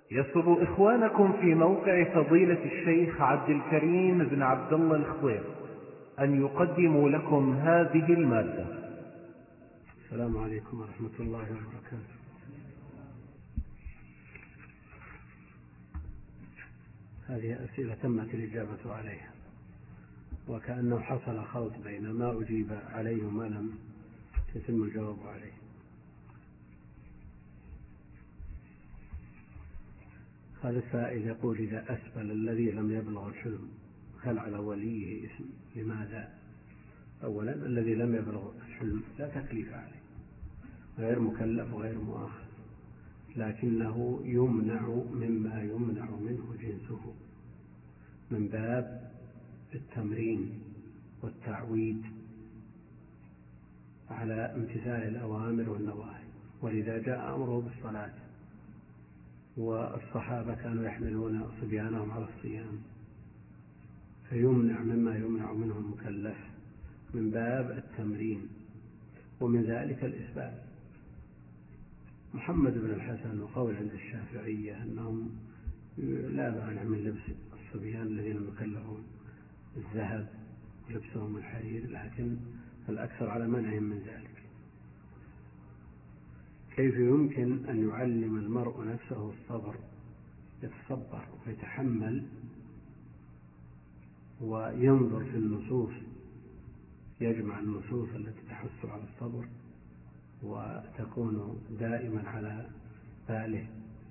يسر إخوانكم في موقع فضيلة الشيخ عبد الكريم بن عبد الله الخضير أن يقدموا لكم هذه المادة. السلام عليكم ورحمة الله وبركاته. هذه أسئلة تمت الإجابة عليها، وكأنه حصل خلط بين ما أجيب عليه وما لم يتم الجواب عليه. هذا السائل يقول: إذا أسبل الذي لم يبلغ الحلم هل على وليه اسم؟ لماذا؟ أولا، الذي لم يبلغ الحلم لا تكليف عليه، غير مكلف وغير مؤاخذ، لكنه يمنع مما يمنع منه جنسه من باب التمرين والتعويد على امتثال الأوامر والنواهي. ولذا جاء أمره بالصلاة، والصحابة كانوا يحملون صبيانهم على الصيام، فيمنع مما يمنع منه المكلف من باب التمرين، ومن ذلك الإسبال. محمد بن الحسن وقول عند الشافعية أنهم لا مانع من لبس الصبيان الذين يكلفون الذهب ولبسهم الحرير، لكن الأكثر على منعهم من ذلك. كيف يمكن أن يعلم المرء نفسه الصبر، يتصبر ويتحمل وينظر في النصوص، يجمع النصوص التي تحث على الصبر وتكون دائما على باله،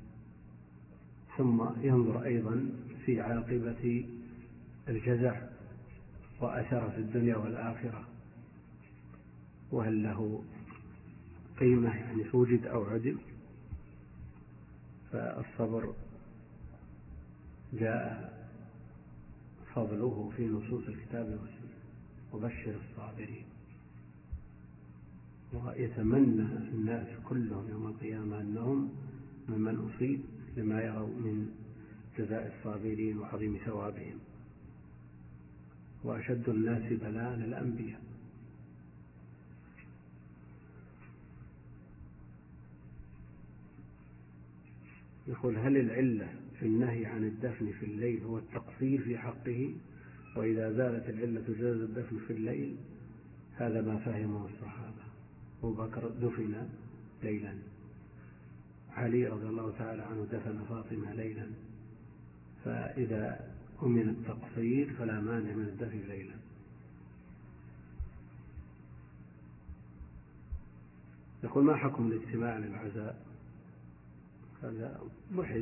ثم ينظر أيضا في عاقبة الجزع وأثر في الدنيا والآخرة، وهل له قيمة يعني وجد أو عدم؟ فالصبر جاء فضله في نصوص الكتاب والسنة: وبشر الصابرين. ويتمنى الناس كلهم يوم القيامة أنهم ممن أصيب لما يروا من جزاء الصابرين وعظيم ثوابهم. وأشد الناس بلاء الأنبياء. يقول: هل العلة في النهي عن الدفن في الليل هو التقصير في حقه؟ وإذا زالت العلة جاز الدفن في الليل؟ هذا ما فهمه الصحابة. أبو بكر دفن ليلا، علي رضي الله تعالى عنه دفن فاطمة ليلا، فإذا أمن التقصير فلا مانع من الدفن ليلا. يقول: ما حكم الاجتماع للعزاء؟ هذا محز،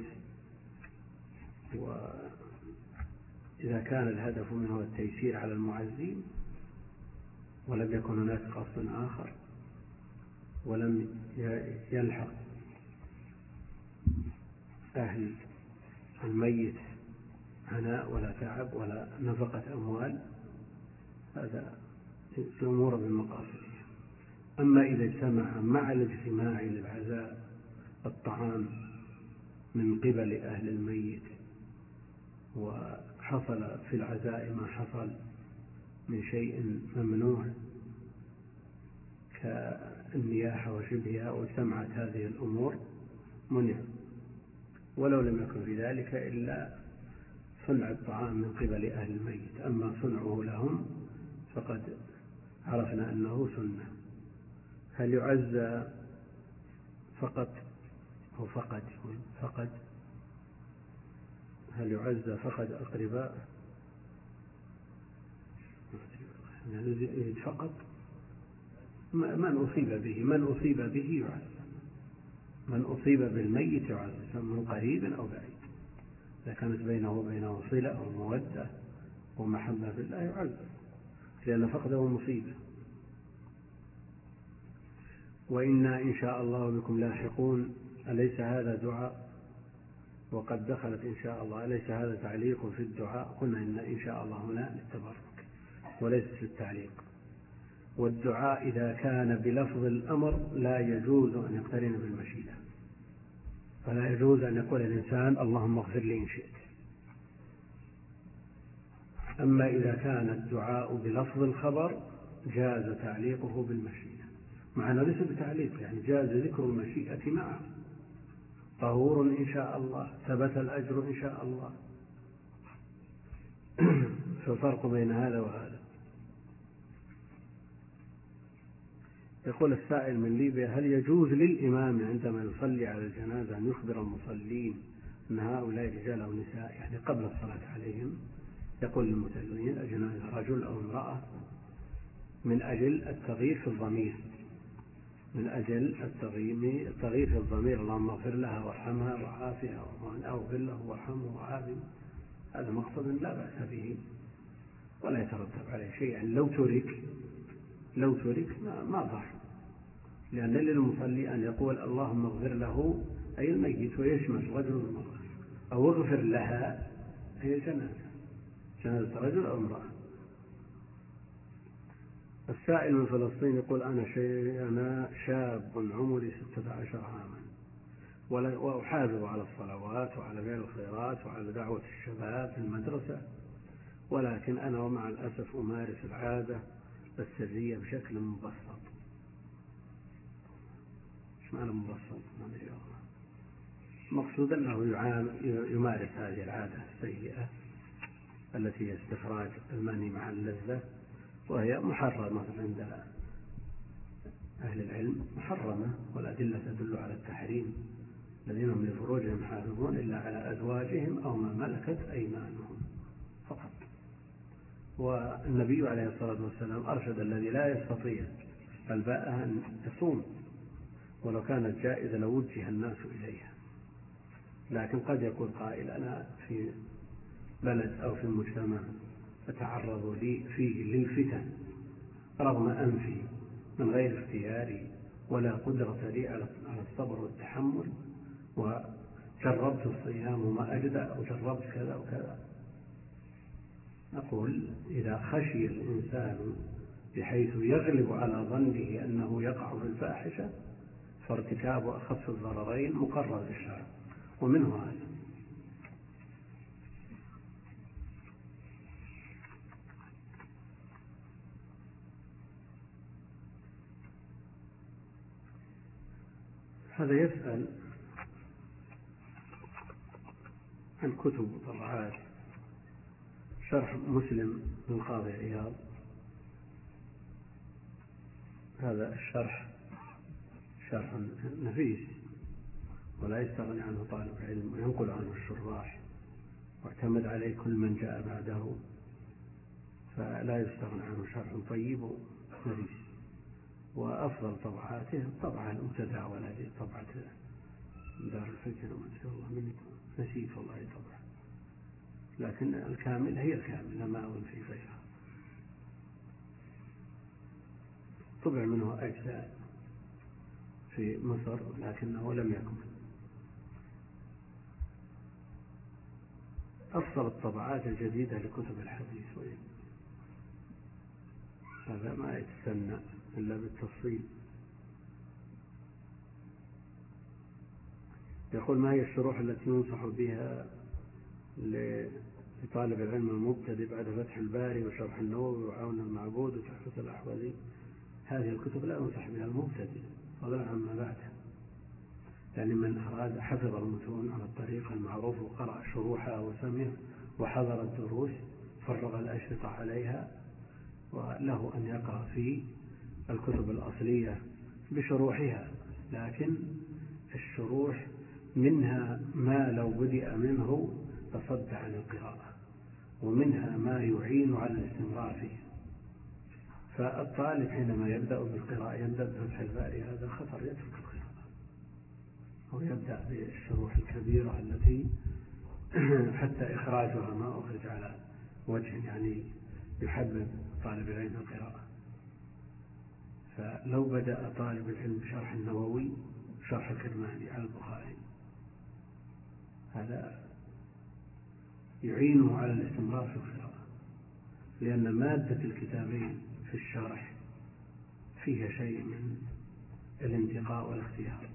وإذا كان الهدف منه التيسير على المعزين ولم يكن هناك قصد آخر، ولم يلحق أهل الميت عناء ولا تعب ولا نفقة أموال، هذا الأمور بالمقاصد. أما إذا اجتمع مع الاجتماع للعزاء الطعام من قبل أهل الميت، وحصل في العزاء ما حصل من شيء ممنوع كالنياحة وشبهها، واجتمعت هذه الأمور، منع، ولو لم يكن في ذلك إلا صنع الطعام من قبل أهل الميت. أما صنعه لهم فقد عرفنا أنه سنة. هل يعزى فقط أو فقد هل يعزى فقد أقرباء؟ فقط من أصيب به يعزى، من أصيب بالميت يعزى من قريب أو بعيد. إذا كانت بينه وبينه صلة أو مودة ومحبة بالله يعزى، لأن فقده مصيبة. وإنا إن شاء الله بكم لاحقون، أليس هذا دعاء؟ وقد دخلت إن شاء الله، أليس هذا تعليق في الدعاء؟ قلنا إن شاء الله هنا للتبرك وليس للتعليق. والدعاء إذا كان بلفظ الأمر لا يجوز أن يقترن بالمشيئة، فلا يجوز أن يقول الإنسان اللهم اغفر لي إن شئت. أما إذا كان الدعاء بلفظ الخبر جاز تعليقه بالمشيئة، مع أنه ليس بتعليق، يعني جاز ذكر المشيئة معه. طهور إن شاء الله، ثبت الأجر إن شاء الله. فالفرق بين هذا وهذا. يقول السائل من ليبيا: هل يجوز للإمام عندما يصلي على الجنازة أن يخبر المصلين أن هؤلاء رجال أو نساء، يعني قبل الصلاة عليهم، يقول للمسلمين الجنازة رجل أو امرأة، من أجل التغيير في الضمير، من أجل التغيير في الضمير، اللهم اغفر لها وارحمها وعافها، ومن أغفر له وارحمه وعافه، هذا مقصد لا بأس به ولا يترتب عليه شيء. يعني لو ترك ما ضر، لأن للمصلي أن يقول اللهم اغفر له أي الميت، ويشمل رجل وامرأة، أو اغفر لها هي جنازة رجل أو امرأة. السائل من فلسطين يقول: أنا شاب عمري 16 عاما، وأحافظ على الصلوات وعلى فعل الخيرات وعلى دعوة الشباب في المدرسة، ولكن أنا ومع الأسف أمارس العادة السرية بشكل مبسط. إيش معنى مبسط؟ مقصود أنه يمارس هذه العادة السيئة التي هي استخراج المني مع اللذة، وهي محرمة عند أهل العلم، محرمة، والأدلة تدل على التحريم. الذين هم لفروجهم حافظون إلا على أزواجهم أو ما ملكت أيمانهم فقط. والنبي عليه الصلاة والسلام أرشد الذي لا يستطيع الباءة أن يصوم، ولو كانت جائزة لوجه الناس إليها. لكن قد يقول قائل: أنا في بلد أو في مجتمع أتعرض فيه للفتن رغم أنفي من غير اختياري، ولا قدرة لي على الصبر والتحمل، وجربت الصيام وما أجدع، وجربت كذا وكذا. نقول: إذا خشي الإنسان بحيث يغلب على ظنه أنه يقع في الفاحشة، فارتكاب أخف الضررين مقرر في الشرع، ومنه هذا. هذا يسأل عن كتب وطبعات شرح مسلم للقاضي عياض. هذا الشرح شرح نفيس ولا يستغني عنه طالب علم، وينقل عنه الشراح، واعتمد عليه كل من جاء بعده، فلا يستغنى عنه، شرح طيب ونفيس. وأفضل طبعاته الطبعة المتداولة هذه طبعة دار الفكر، وما أدري والله من نسيت والله طبعا، لكن الكامل هي الكاملة، ما أنفي غيرها. طبع منه أجزاء في مصر لكنه لم يكمل. أفضل الطبعات الجديدة لكتب الحديث، هذا ما يتسنى إلا بالتفصيل. يقول: ما هي الشروح التي ينصح بها لطالب العلم المبتدئ بعد فتح الباري وشرح النووي وعون المعبود وتحفة الأحوذي؟ هذه الكتب لا ينصح بها المبتدئ فضلا عما بعده، يعني من أراد حفظ المتون على الطريق المعروف وقرأ شروحها وسمع وحضر الدروس، فرغ الأشرطة عليها، وله أن يقرأ في الكتب الأصلية بشروحها. لكن الشروح منها ما لو بدأ منه تصد عن القراءة، ومنها ما يعين على الاستمرار فيه. فالطالب حينما يبدأ بالقراءة يبدأ بفتح الباري، هذا خطر، يترك القراءة ويبدأ بالشروح الكبيرة التي حتى إخراجها ما أخرج على وجه يعني يحبب طالب العلم القراءة. فلو بدأ طالب العلم بشرح النووي شرح الكرماني على البخاري، هذا يعينه على الاستمرار في القراءة، لأن مادة الكتابين في الشرح فيها شيء من الانتقاء والاختيار.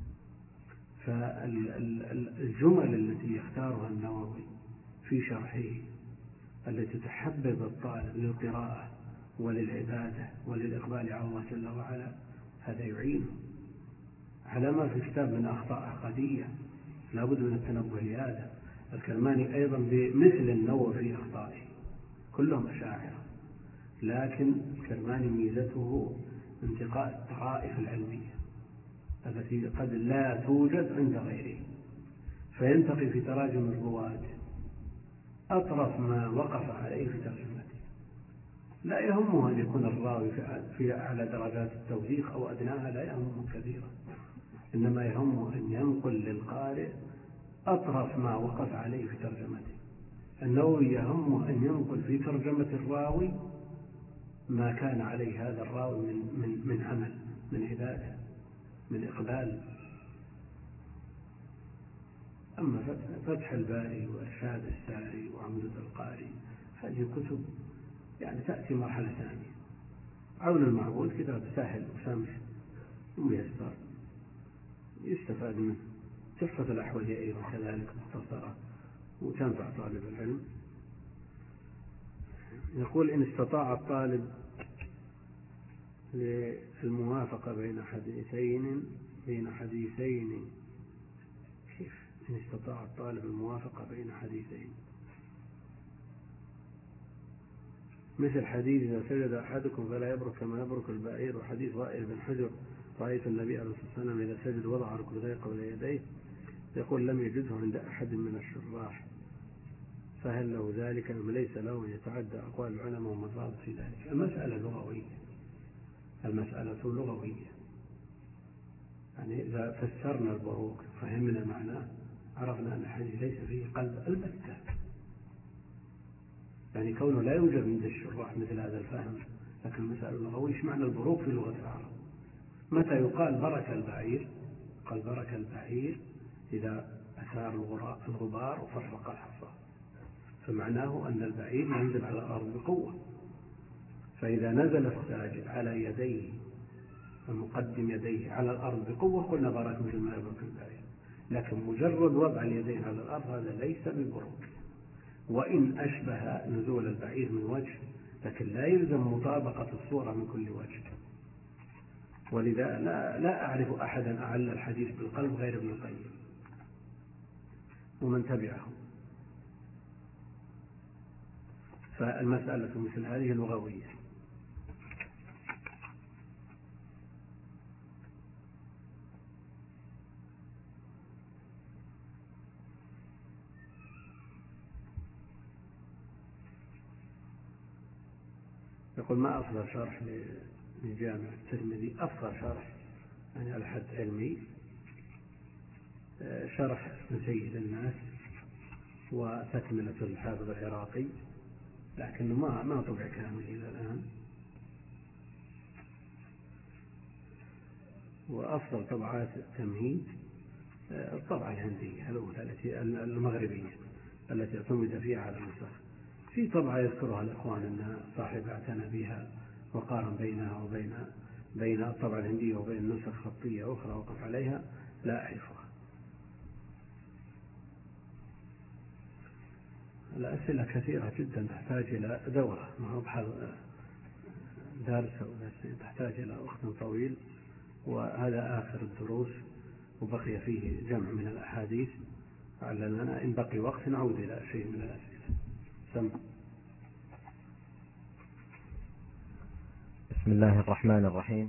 فالجمل التي يختارها النووي في شرحه التي تحبب الطالب للقراءة وللعبادة وللإقبال على الله جل وعلا، هذا يعينه على ما في الكتاب من أخطاء عقدية لا بد من التنبه لهذا. الكرماني أيضا بمثل النووي في أخطائه، كلهم أشاعرة، لكن الكرماني ميزته انتقاء الطرائف العلمية التي قد لا توجد عند غيره، فينتقي في تراجم الرواة أطرف ما وقف عليه في ترجمته. لا يهمه أن يكون الراوي في أعلى درجات التوثيق أو أدناها، لا يهمه كثيرا، إنما يهمه أن ينقل للقارئ أطرف ما وقف عليه في ترجمته. النووي يهمه أن ينقل في ترجمة الراوي ما كان عليه هذا الراوي من عمل، من عبادة، من إقبال. أما فتح الباري وإرشاد الساري وعمدة القاري هذه كتب يعني تأتي مرحلة ثانية. عون المعبود كتاب سهل وسمح وميسر يستفاد منه. تحفة الأحوذي أيضا كذلك مختصرة وتنفع طالب العلم. يقول: إن استطاع الطالب للموافقة بين حديثين كيف؟ إن استطاع الطالب الموافقة بين حديثين مثل حديث إذا سجد أحدكم فلا يبرك كما يبرك البعير، وحديث وائل بن حجر رأيت النبي عليه الصلاة والسلام إذا سجد وضع ركبتيه قبل يديه. يقول: لم يجده عند أحد من الشراح، فهل له ذلك أم ليس له أن يتعدى أقوال العلماء ومن في ذلك؟ المسألة لغوية، يعني إذا فسرنا البروك فهمنا معناه عرفنا أن الحديث ليس فيه قلب البتة، يعني كونه لا يوجد عند الشراح مثل هذا الفهم. لكن المسألة اللغوية: إيش معنى البروك في لغة العرب؟ متى يقال برك البعير؟ قال: برك البعير إذا أثار الغبار وفرق الحصى، فمعناه أن البعير ينزل على الأرض بقوة، فإذا نزل الساجد على يديه ومقدم يديه على الأرض بقوة قلنا بارك مثل ما يبرك البعير. لكن مجرد وضع اليدين على الأرض هذا ليس ببروك، وإن أشبه نزول البعير من وجه، لكن لا يلزم مطابقة الصورة من كل وجه. ولذا لا أعرف أحدا أعل الحديث بالقلب غير ابن القيم ومن تبعه. فالمسألة مثل هذه لغوية. يقول: ما أفضل شرح لجامع الترمذي؟ أفضل شرح يعني على حد علمي شرح ابن سيد الناس وتكملة الحافظ العراقي، لكنه ما طبع كامل إلى الآن. وأفضل طبعات التمهيد الطبعة الهندية الأولى المغربية التي اعتمد فيها على النسخ. في طبعة يذكرها الإخوان أن صاحب اعتنى بها وقارن بينها بين الطبعة الهندية وبين نسخ خطية أخرى وقف عليها، لا أعرفها. الأسئلة كثيرة جدا تحتاج إلى دورة، ما هو دارسة تحتاج إلى وقت طويل، وهذا آخر الدروس وبقي فيه جمع من الأحاديث، علنا إن بقي وقت نعود إلى شيء من الأسئلة. بسم الله الرحمن الرحيم.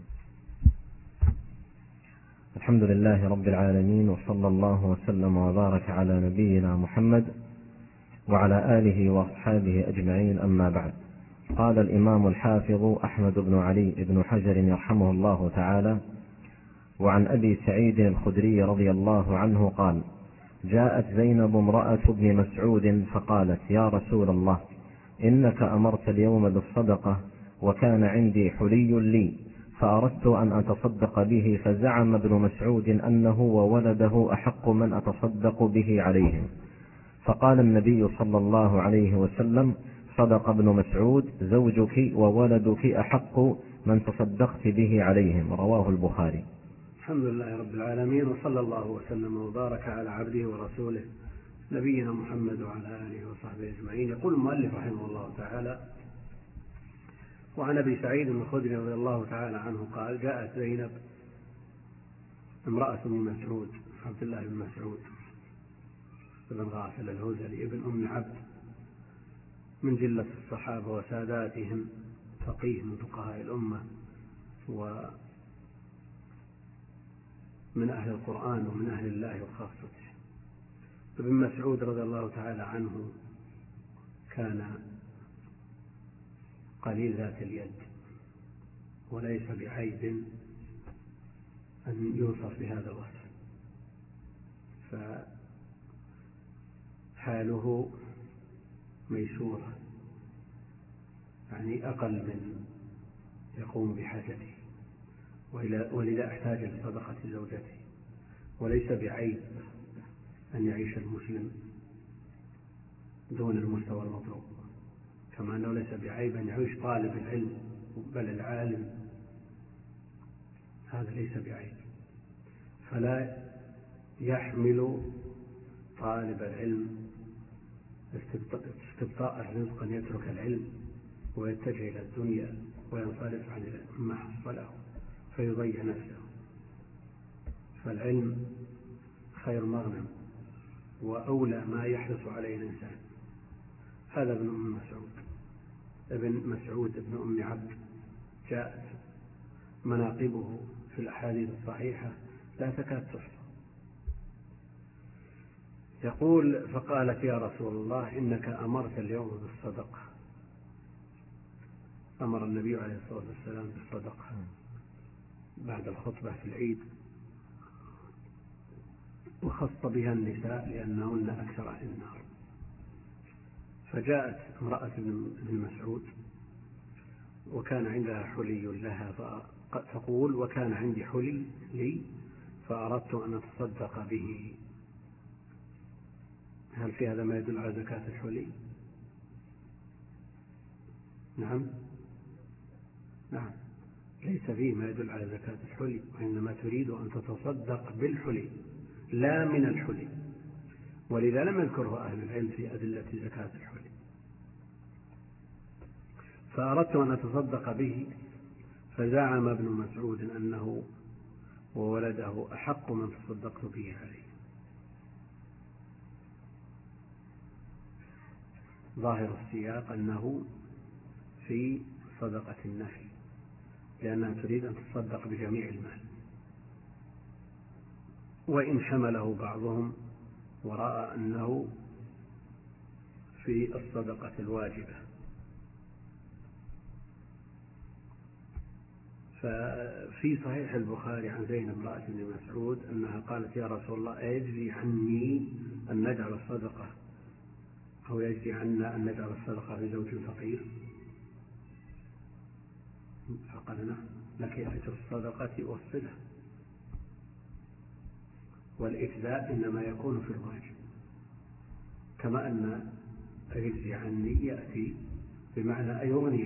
الحمد لله رب العالمين، وصلى الله وسلم وبارك على نبينا محمد وعلى آله وأصحابه أجمعين، أما بعد. قال الإمام الحافظ أحمد بن علي بن حجر يرحمه الله تعالى: وعن أبي سعيد الخدري رضي الله عنه قال: جاءت زينب امرأة ابن مسعود فقالت: يا رسول الله، إنك أمرت اليوم بالصدقة وكان عندي حلي لي فأردت أن أتصدق به، فزعم ابن مسعود أنه وولده أحق من أتصدق به عليهم. فقال النبي صلى الله عليه وسلم: صدق ابن مسعود، زوجك وولدك أحق من تصدقت به عليهم. رواه البخاري. الحمد لله رب العالمين، وصلى الله وسلم وبارك على عبده ورسوله نبينا محمد وعلى آله وصحبه أجمعين. يقول المؤلف رحمه الله تعالى: وعن أبي سعيد الخدري رضي الله تعالى عنه قال: جاءت زينب امرأة بن مسعود، عبد الله بن مسعود، بن غافل الهذلي ابن أم عبد من جلة الصحابة وساداتهم، فقيه من فقهاء الأمة ومن أهل القرآن ومن أهل الله وخاصته. ابن مسعود رضي الله تعالى عنه كان قليل ذات اليد، وليس بعيب أن يوصف بهذا الوصف، فحاله ميسورة، يعني أقل من يقوم بحاجته، ولذا احتاج لصدقة زوجته. وليس بعيب أن يعيش المسلم دون المستوى المطلوب، كما أنه ليس بعيب أن يعيش طالب العلم بل العالم، هذا ليس بعيب. فلا يحمل طالب العلم استبطاء الرزق أن يترك العلم ويتجه إلى الدنيا وينصرف عن ما حصله فيضيع نفسه. فالعلم خير مغنم وأولى ما يحرص عليه الإنسان. هذا ابن مسعود ابن أم عبد جاءت مناقبه في الأحاديث الصحيحة لا تكاد تحصى. يقول: فقالت يا رسول الله إنك أمرت اليوم بالصدقة. أمر النبي عليه الصلاة والسلام بالصدقة بعد الخطبة في العيد، وخص بها النساء لأنهن أكثر أهل النار. فجاءت امرأة ابن مسعود وكان عندها حلي لها، تقول: وكان عندي حلي لي فأردت أن أتصدق به. هل في هذا ما يدل على زكاة الحلي؟ نعم، ليس فيه ما يدل على زكاة الحلي، وإنما تريد أن تتصدق بالحلي لا من الحلي، ولذا لم يذكره أهل العلم في أدلة زكاة الحلي. فأردت أن أتصدق به، فزعم ابن مسعود أنه وولده أحق من تصدقت به عليه. ظاهر السياق أنه في صدقة النفل، لأنها تريد أن تصدق بجميع المال، وإن حمله بعضهم ورأى أنه في الصدقة الواجبة. ففي صحيح البخاري عن زينب امرأة ابن مسعود أنها قالت: يا رسول الله أيجزي عني أن نجعل الصدقة، أو يجزي عنا أن نجعل الصدقة لزوج فقير؟ فقال: نعم، لك أجر الصدقة والصلة، والإجزاء إنما يكون في الواجب، كما أن يجزي عني يأتي بمعنى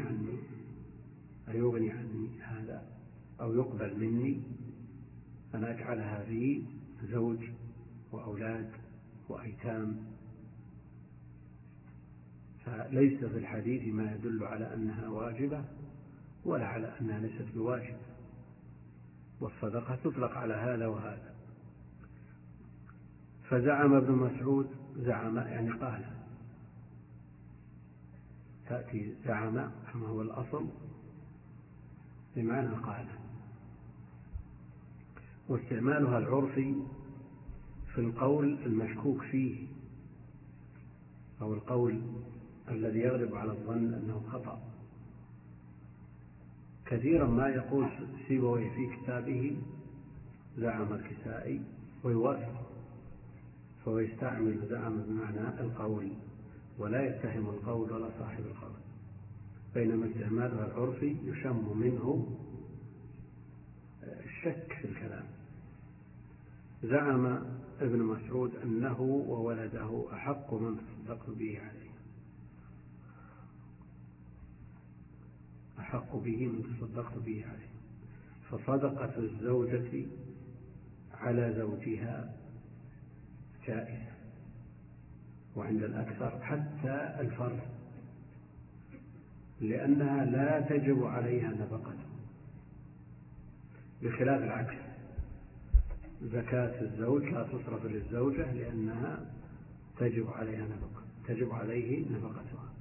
أيغني عني هذا، أو يقبل مني أن أجعلها في زوج وأولاد وأيتام. فليس في الحديث ما يدل على أنها واجبة ولا على أنها ليست بواجبة، والصدقة تطلق على هذا وهذا. فزعم ابن مسعود، زعم يعني قال، تأتي زعم كما هو الأصل بمعنى قال، واستعمالها العرفي في القول المشكوك فيه، أو القول الذي يغلب على الظن أنه خطأ. كثيرا ما يقول سيبويه في كتابه زعم الكسائي ويوافق، فهو يستعمل زعم بمعنى القول ولا يتهم القول ولا صاحب القول، بينما استعمالها العرفي يشم منه الشك في الكلام. زعم ابن مسعود أنه وولده أحق من تصدقت به عليه، أحق به من تصدقت به عليه. فصدقة الزوجة على زوجها جائزة، وعند الأكثر حتى الفرد، لأنها لا تجب عليها نفقته، بخلاف العكس، زكاة الزوج لا تصرف للزوجة لأنها تجب عليها نفقة، تجب عليه نفقتها.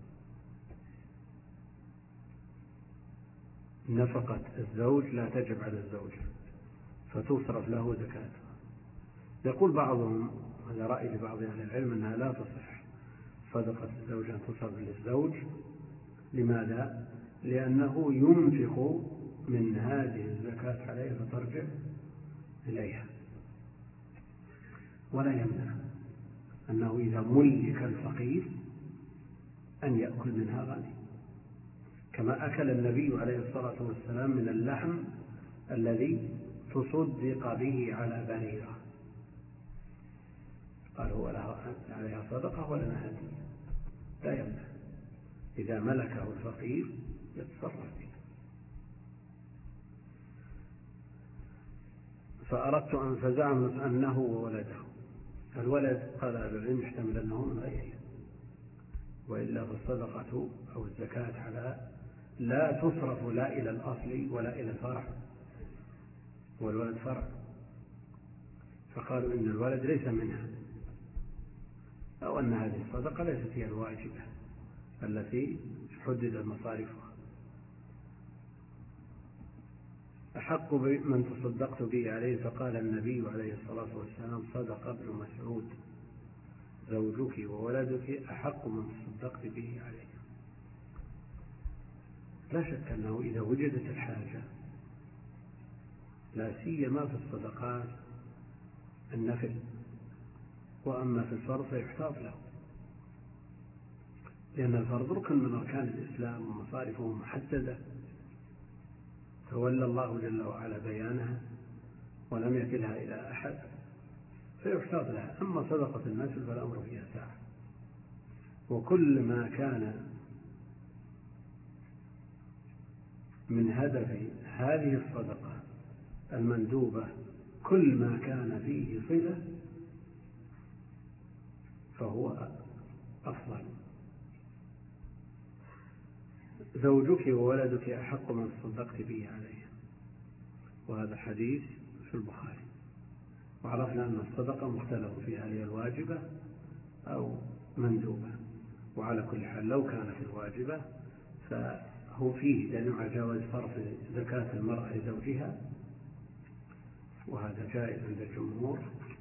نفقة الزوج لا تجب على الزوجة فتصرف له زكاتها. يقول بعضهم، هذا رأي لبعض أهل العلم، أنها لا تصح صدقة الزوج أن تصرف للزوج. لماذا؟ لأنه ينفق من هذه الزكاة عليه فترجع إليها، ولا يمنع أنه إذا ملك الفقير أن يأكل منها غني، كما أكل النبي عليه الصلاة والسلام من اللحم الذي تصدق به على بريرة، قال هو عليها صدقة ولنا هدية. لا يمنع إذا ملكه الفقير يتصرف به. فأردت أن فزعمت أنه وولده. الولد قال أهل العلم يحتمل أنه من غيره، وإلا فالصدقة أو الزكاة على لا تصرف لا إلى الأصل ولا إلى الفرع، والولد فرع، فقالوا إن الولد ليس منها، أو أن هذه الصدقة ليست هي الواجبة التي حدد مصارفها. أحق من تصدقت به عليه، فقال النبي عليه الصلاة والسلام صدق ابن مسعود، زوجك وولدك أحق من تصدقت به عليه. لا شك أنه إذا وجدت الحاجة، لا سيما في الصدقات النفل، وأما في الفرض فيحتاط له، لأن الفرض ركن من أركان الإسلام ومصارفه محددة تولى الله جل وعلا بيانها ولم يكلها إلى أحد فيحتاط لها. أما صدقة النفل فالأمر فيها ساعة، وكل ما كان من هدف هذه الصدقة المندوبة، كل ما كان فيه صلة فهو أفضل. زوجك وولدك أحق من تصدقت به عليه، وهذا حديث في البخاري. وعرفنا أن الصدقة مختلف فيها، هل هي الواجبة أو مندوبة، وعلى كل حال لو كانت الواجبة فهو فيه دليل على جواز صرف زكاة المرأة لزوجها، وهذا جائز عند الجمهور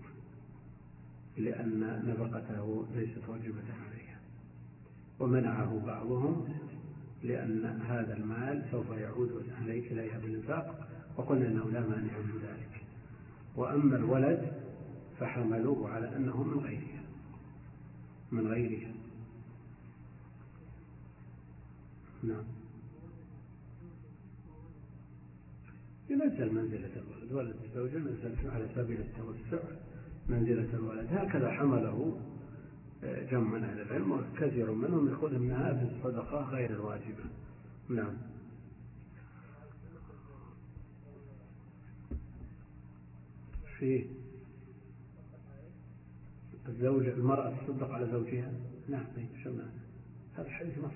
لأن نفقته ليست واجبة عليها. ومنعه بعضهم لأن هذا المال سوف يعود إليها بالإنفاق، وقلنا أنه لا مانع من ذلك. وأما الولد فحملوه على أنه من غيرها. نعم، ينزل منزلة الولد، ولد الزوجة نزل على سبيل التوسع منزلة الولد. هكذا حمله جمع من أهل العلم، وكثير منهم يقول أن هذه الصدقة غير الواجبة. نعم. في الزوجة المرأة تصدق على زوجها، نعم شمال، هذا الحديث نص.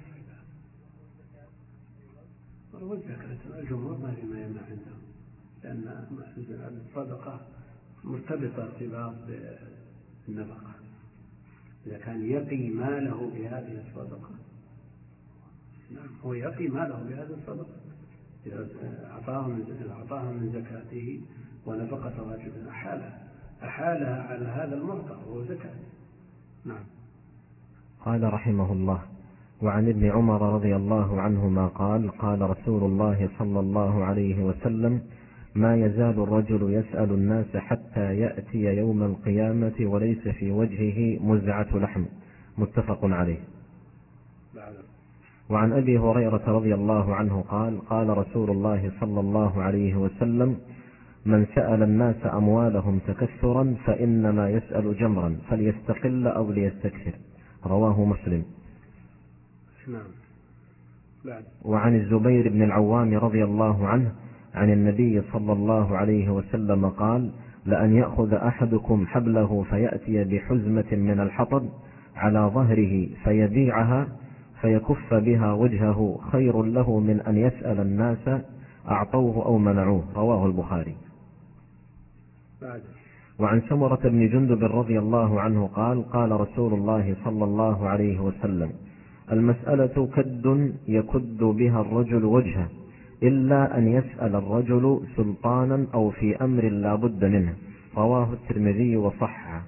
والزكاة الجمهور ما في ما يمنع عندهم، لأن الصدقة مرتبطة ارتباط بالنفقة. إذا كان يقي ماله بهذه الصدقة، نعم هو يقي ماله بهذه الصدقة، إذا أعطاها من زكاته ونفقة واجبة أحالها على هذا المعطى وهو زكاة. نعم. قال رحمه الله: وعن ابن عمر رضي الله عنهما قال: قال رسول الله صلى الله عليه وسلم: ما يزال الرجل يسأل الناس حتى يأتي يوم القيامة وليس في وجهه مزعة لحم. متفق عليه. وعن أبي هريرة رضي الله عنه قال: قال رسول الله صلى الله عليه وسلم: من سأل الناس أموالهم تكثرا فإنما يسأل جمرا فليستقل أو ليستكثر. رواه مسلم. وعن الزبير بن العوام رضي الله عنه عن النبي صلى الله عليه وسلم قال: لأن يأخذ أحدكم حبله فيأتي بحزمة من الحطب على ظهره فيبيعها فيكف بها وجهه خير له من أن يسأل الناس أعطوه أو منعوه. رواه البخاري. وعن سمرة بن جندب رضي الله عنه قال قال رسول الله صلى الله عليه وسلم: المسألة كد يكد بها الرجل وجهه، إلا أن يسأل الرجل سلطانا أو في أمر لا بد منه. رواه الترمذي وصححه.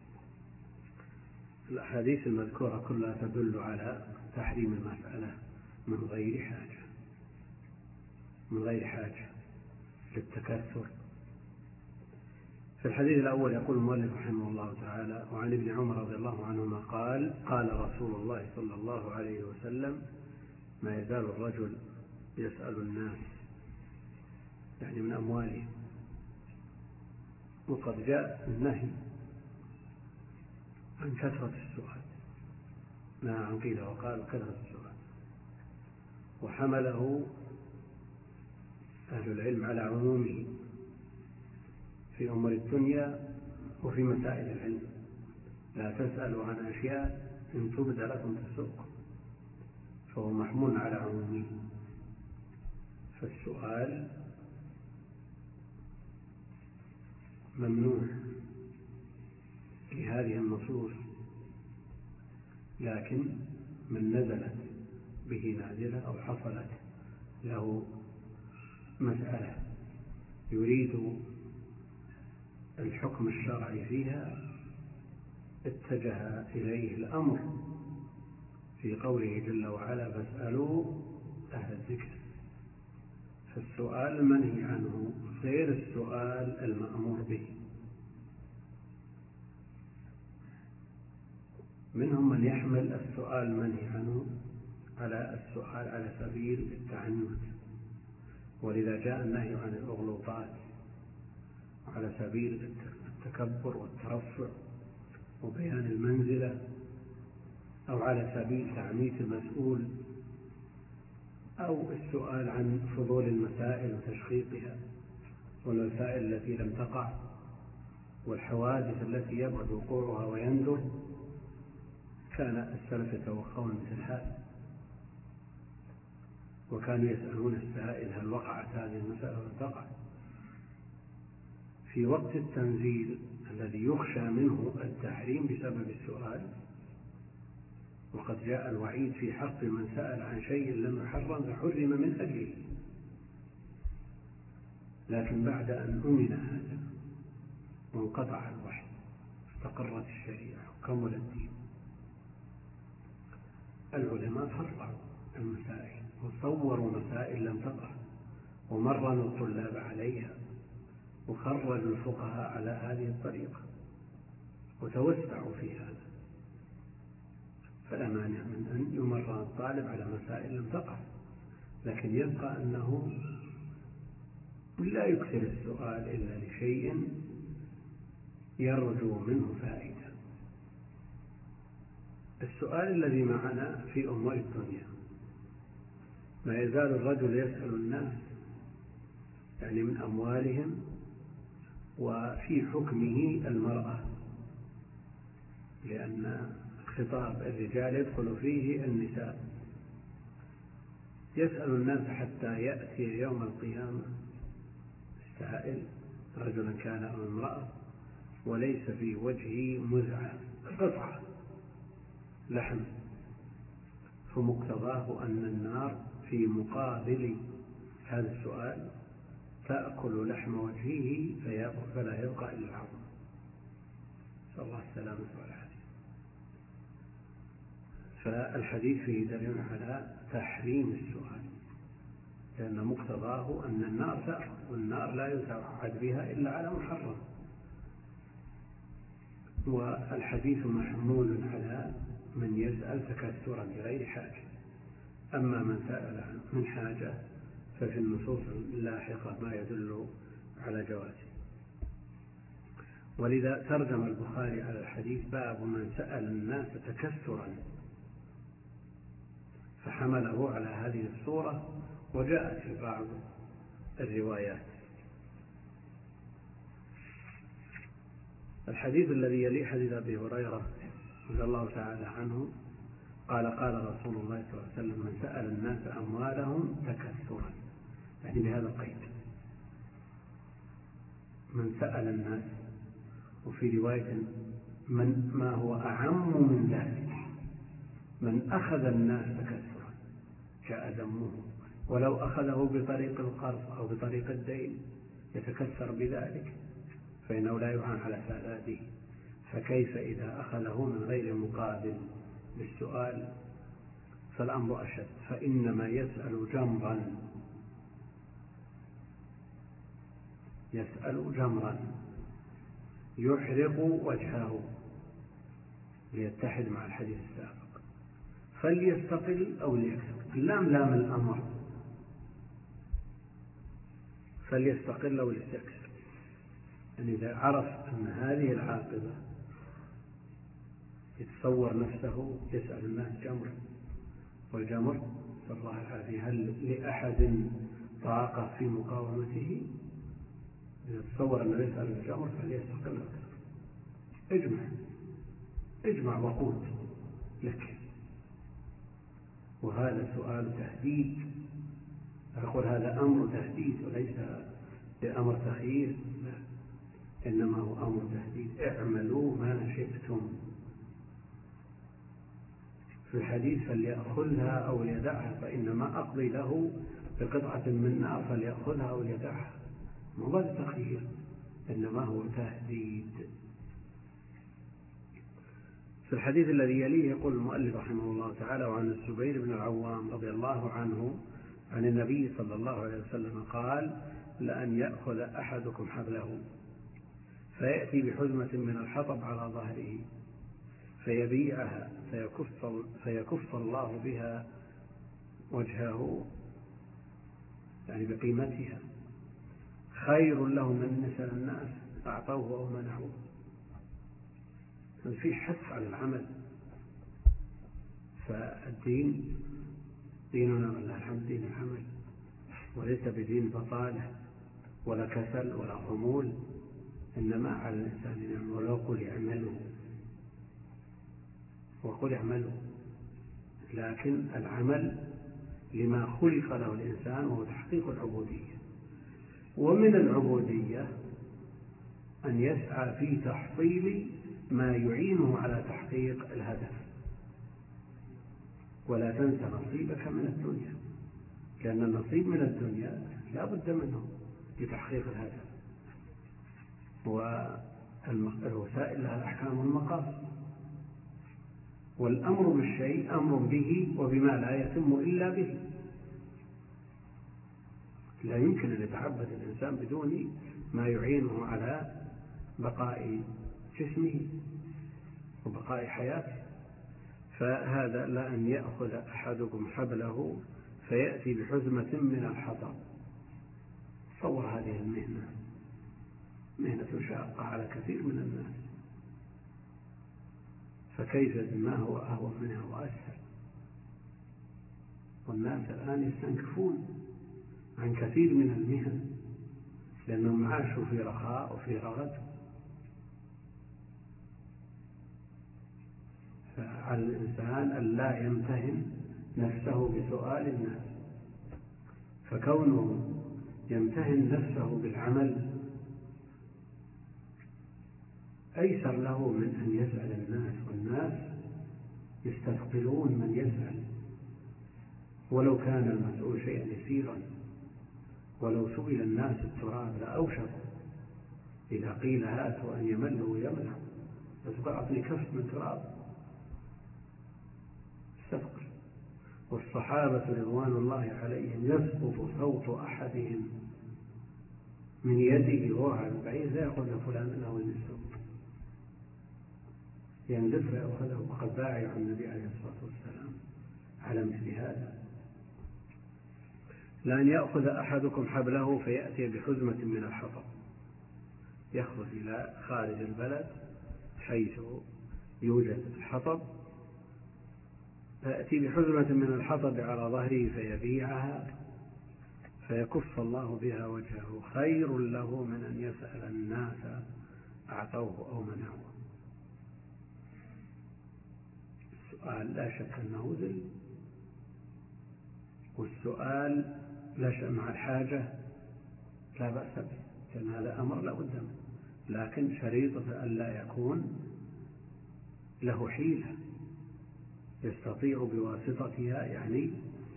الأحاديث المذكورة كلها تدل على تحريم المسألة من غير حاجة للتكثر. في الحديث الأول يقول المؤلف رحمه الله تعالى: وعن ابن عمر رضي الله عنهما قال قال رسول الله صلى الله عليه وسلم: ما يزال الرجل يسأل الناس، يعني من أموالهم. وقد جاء النهي عن كثرة السؤال، نهى عن قيل وقال كثرة السؤال، وحمله أهل العلم على عمومه في أمور الدنيا وفي مسائل العلم. لا تسألوا عن أشياء إن تبد لكم تسؤكم، فهو محمول على عمومه. فالسؤال ممنوع لهذه النصوص، لكن من نزلت به نازلة أو حصلت له مسألة يريد الحكم الشرعي فيها اتجه إليه الأمر في قوله جل وعلا: فاسألوا أهل الذكر. فالسؤال المنهي عنه غير السؤال المأمور به. منهم من يحمل السؤال المنهي عنه على السؤال على سبيل التعنت، ولذا جاء النهي عن الأغلوطات على سبيل التكبر والترفع وبيان المنزلة، أو على سبيل تعميت المسؤول، أو السؤال عن فضول المسائل وتشخيصها والمسائل التي لم تقع والحوادث التي يبعد وقوعها ويندر. كان السلف يتوقعون مثل هذا، وكانوا يسألون السائل: هل وقعت هذه المسألة ولا تقع؟ في وقت التنزيل الذي يخشى منه التحريم بسبب السؤال، وقد جاء الوعيد في حق من سأل عن شيء لم يحرم فحرم من أجله. لكن بعد أن أمن هذا وانقطع الوحي استقرت الشريعة وكمل الدين، العلماء فرقوا المسائل وصوروا مسائل لم تقع ومرنوا الطلاب عليها وخرجوا الفقهاء على هذه الطريقة وتوسعوا في هذا. فلا مانع من أن يمرن الطالب على مسائل لم تقع، لكن يبقى أنه لا يكثر السؤال إلا لشيء يرجو منه فائدة. السؤال الذي معنا في أمور الدنيا: ما يزال الرجل يسأل الناس، يعني من أموالهم، وفي حكمه المرأة، لأن خطاب الرجال يدخل فيه النساء. يسأل الناس حتى يأتي يوم القيامة السائل رجلا كان أو امرأة وليس في وجهه مزعة قطعة لحم، فمقتضاه أن النار في مقابل هذا السؤال تأكل لحم وجهه فلا يبقى إلا العظم. نسأل الله السلامة والعافية. فالحديث فيه دليل على تحريم السؤال، لأن مقتضاه أن النار تأكل، والنار لا يتوعد بها إلا على محرم. والحديث محمول على من يسأل تكثرا بغير حاجة. أما من سأل من حاجة ففي النصوص اللاحقة ما يدل على جوازه. ولذا ترجم البخاري على الحديث: باب من سأل الناس تكثرا، فحمله على هذه الصورة، وجاءت في بعض الروايات. الحديث الذي يلي حديث أبي هريرة رضي الله تعالى عنه قال: قال رسول الله صلى الله عليه وسلم: من سأل الناس أموالهم تكثرا، يعني بهذا القيد: من سأل الناس وفي رواية ما هو أعم من ذلك، من أخذ الناس تكسرا جاء ذمه، ولو أخذه بطريق القرض أو بطريق الدين يتكسر بذلك فإنه لا يعان على سداده، فكيف إذا أخذه من غير مقابل بالسؤال؟ فالأمر أشد، فإنما يسأل جمرا يحرق وجهه ليتحد مع الحديث السابق، فليستقل أو ليكسب. اللام لام الأمر، فليستقل أو ليكسب، يعني إذا عرف أن هذه العاقبة يتصور نفسه يسأل الناس جمر، والجمر صلى الله العافية هل لأحد طاقة في مقاومته؟ إذا تصور أنه يسأل الجمر فليستقل أكثر. اجمع وقود لك، وهذا سؤال تهديد. أقول هذا أمر تهديد وليس بأمر تخيير، إنما هو أمر تهديد. اعملوا ما شئتم. في الحديث فليأخذها أو ليدعها فإنما أقضي له بقطعة من نار فليأخذها أو ليدعها، ما هذا تخيير إنما هو تهديد. في الحديث الذي يليه يقول المؤلف رحمه الله تعالى: وعن الزبير بن العوام رضي الله عنه عن النبي صلى الله عليه وسلم قال: لأن يأخذ أحدكم حبله فيأتي بحزمة من الحطب على ظهره فيبيعها فيكف الله بها وجهه، يعني بقيمتها، خير له من يسأل الناس أعطوه أو منعوه. في حث على العمل، فالدين ديننا والله الحمد دين العمل، وليس بدين بطالة ولا كسل ولا خمول، إنما على الإنسان يعمل. ولو قل اعملوا، لكن العمل لما خلق له الإنسان وهو تحقيق العبودية، ومن العبودية أن يسعى في تحصيل ما يعينه على تحقيق الهدف. ولا تنسى نصيبك من الدنيا، لأن النصيب من الدنيا لا بد منه لتحقيق الهدف، والوسائل لها أحكام المقاصد، والأمر بالشيء أمر به وبما لا يتم إلا به. لا يمكن أن يتعبد الإنسان بدون ما يعينه على بقاء جسمه وبقاء حياته. فهذا لأن يأخذ أحدكم حبله فيأتي بحزمة من الحطب. تصور هذه المهنة، مهنة شاقة على كثير من الناس، فكيف بما هو أهون منها وأسهل؟ والناس الآن يستنكفون عن كثير من المهن لأنهم عاشوا في رخاء وفي رغد. فعلى الإنسان أن لا يمتهن نفسه بسؤال الناس، فكونه يمتهن نفسه بالعمل أيسر له من أن يسأل الناس، والناس يستثقلون من يسأل، ولو كان المسؤول شيئا يسيرا. ولو سئل الناس التراب لأوشك إذا قيل هاتوا أن يملوا ويملوا، بس أعطني كف من تراب استثقل. والصحابة رضوان الله عليهم يسقط صوت أحدهم من يده وهو على البعير لا يقول فلان له النسوء، يندف فيأخذه، وقد بايع النبي عليه الصلاة والسلام على مثل هذا. لأن يأخذ أحدكم حبله فيأتي بحزمة من الحطب، يخرج إلى خارج البلد حيث يوجد الحطب، فيأتي بحزمة من الحطب على ظهره فيبيعها فيكف الله بها وجهه، خير له من أن يسأل الناس أعطوه أو منعوه. السؤال لا شك أنه ذل، والسؤال لا شك مع الحاجة لا بأس به، لأن هذا أمر لا بد منه. لكن شريطة ألا يكون له حيلة يستطيع بواسطتها، يعني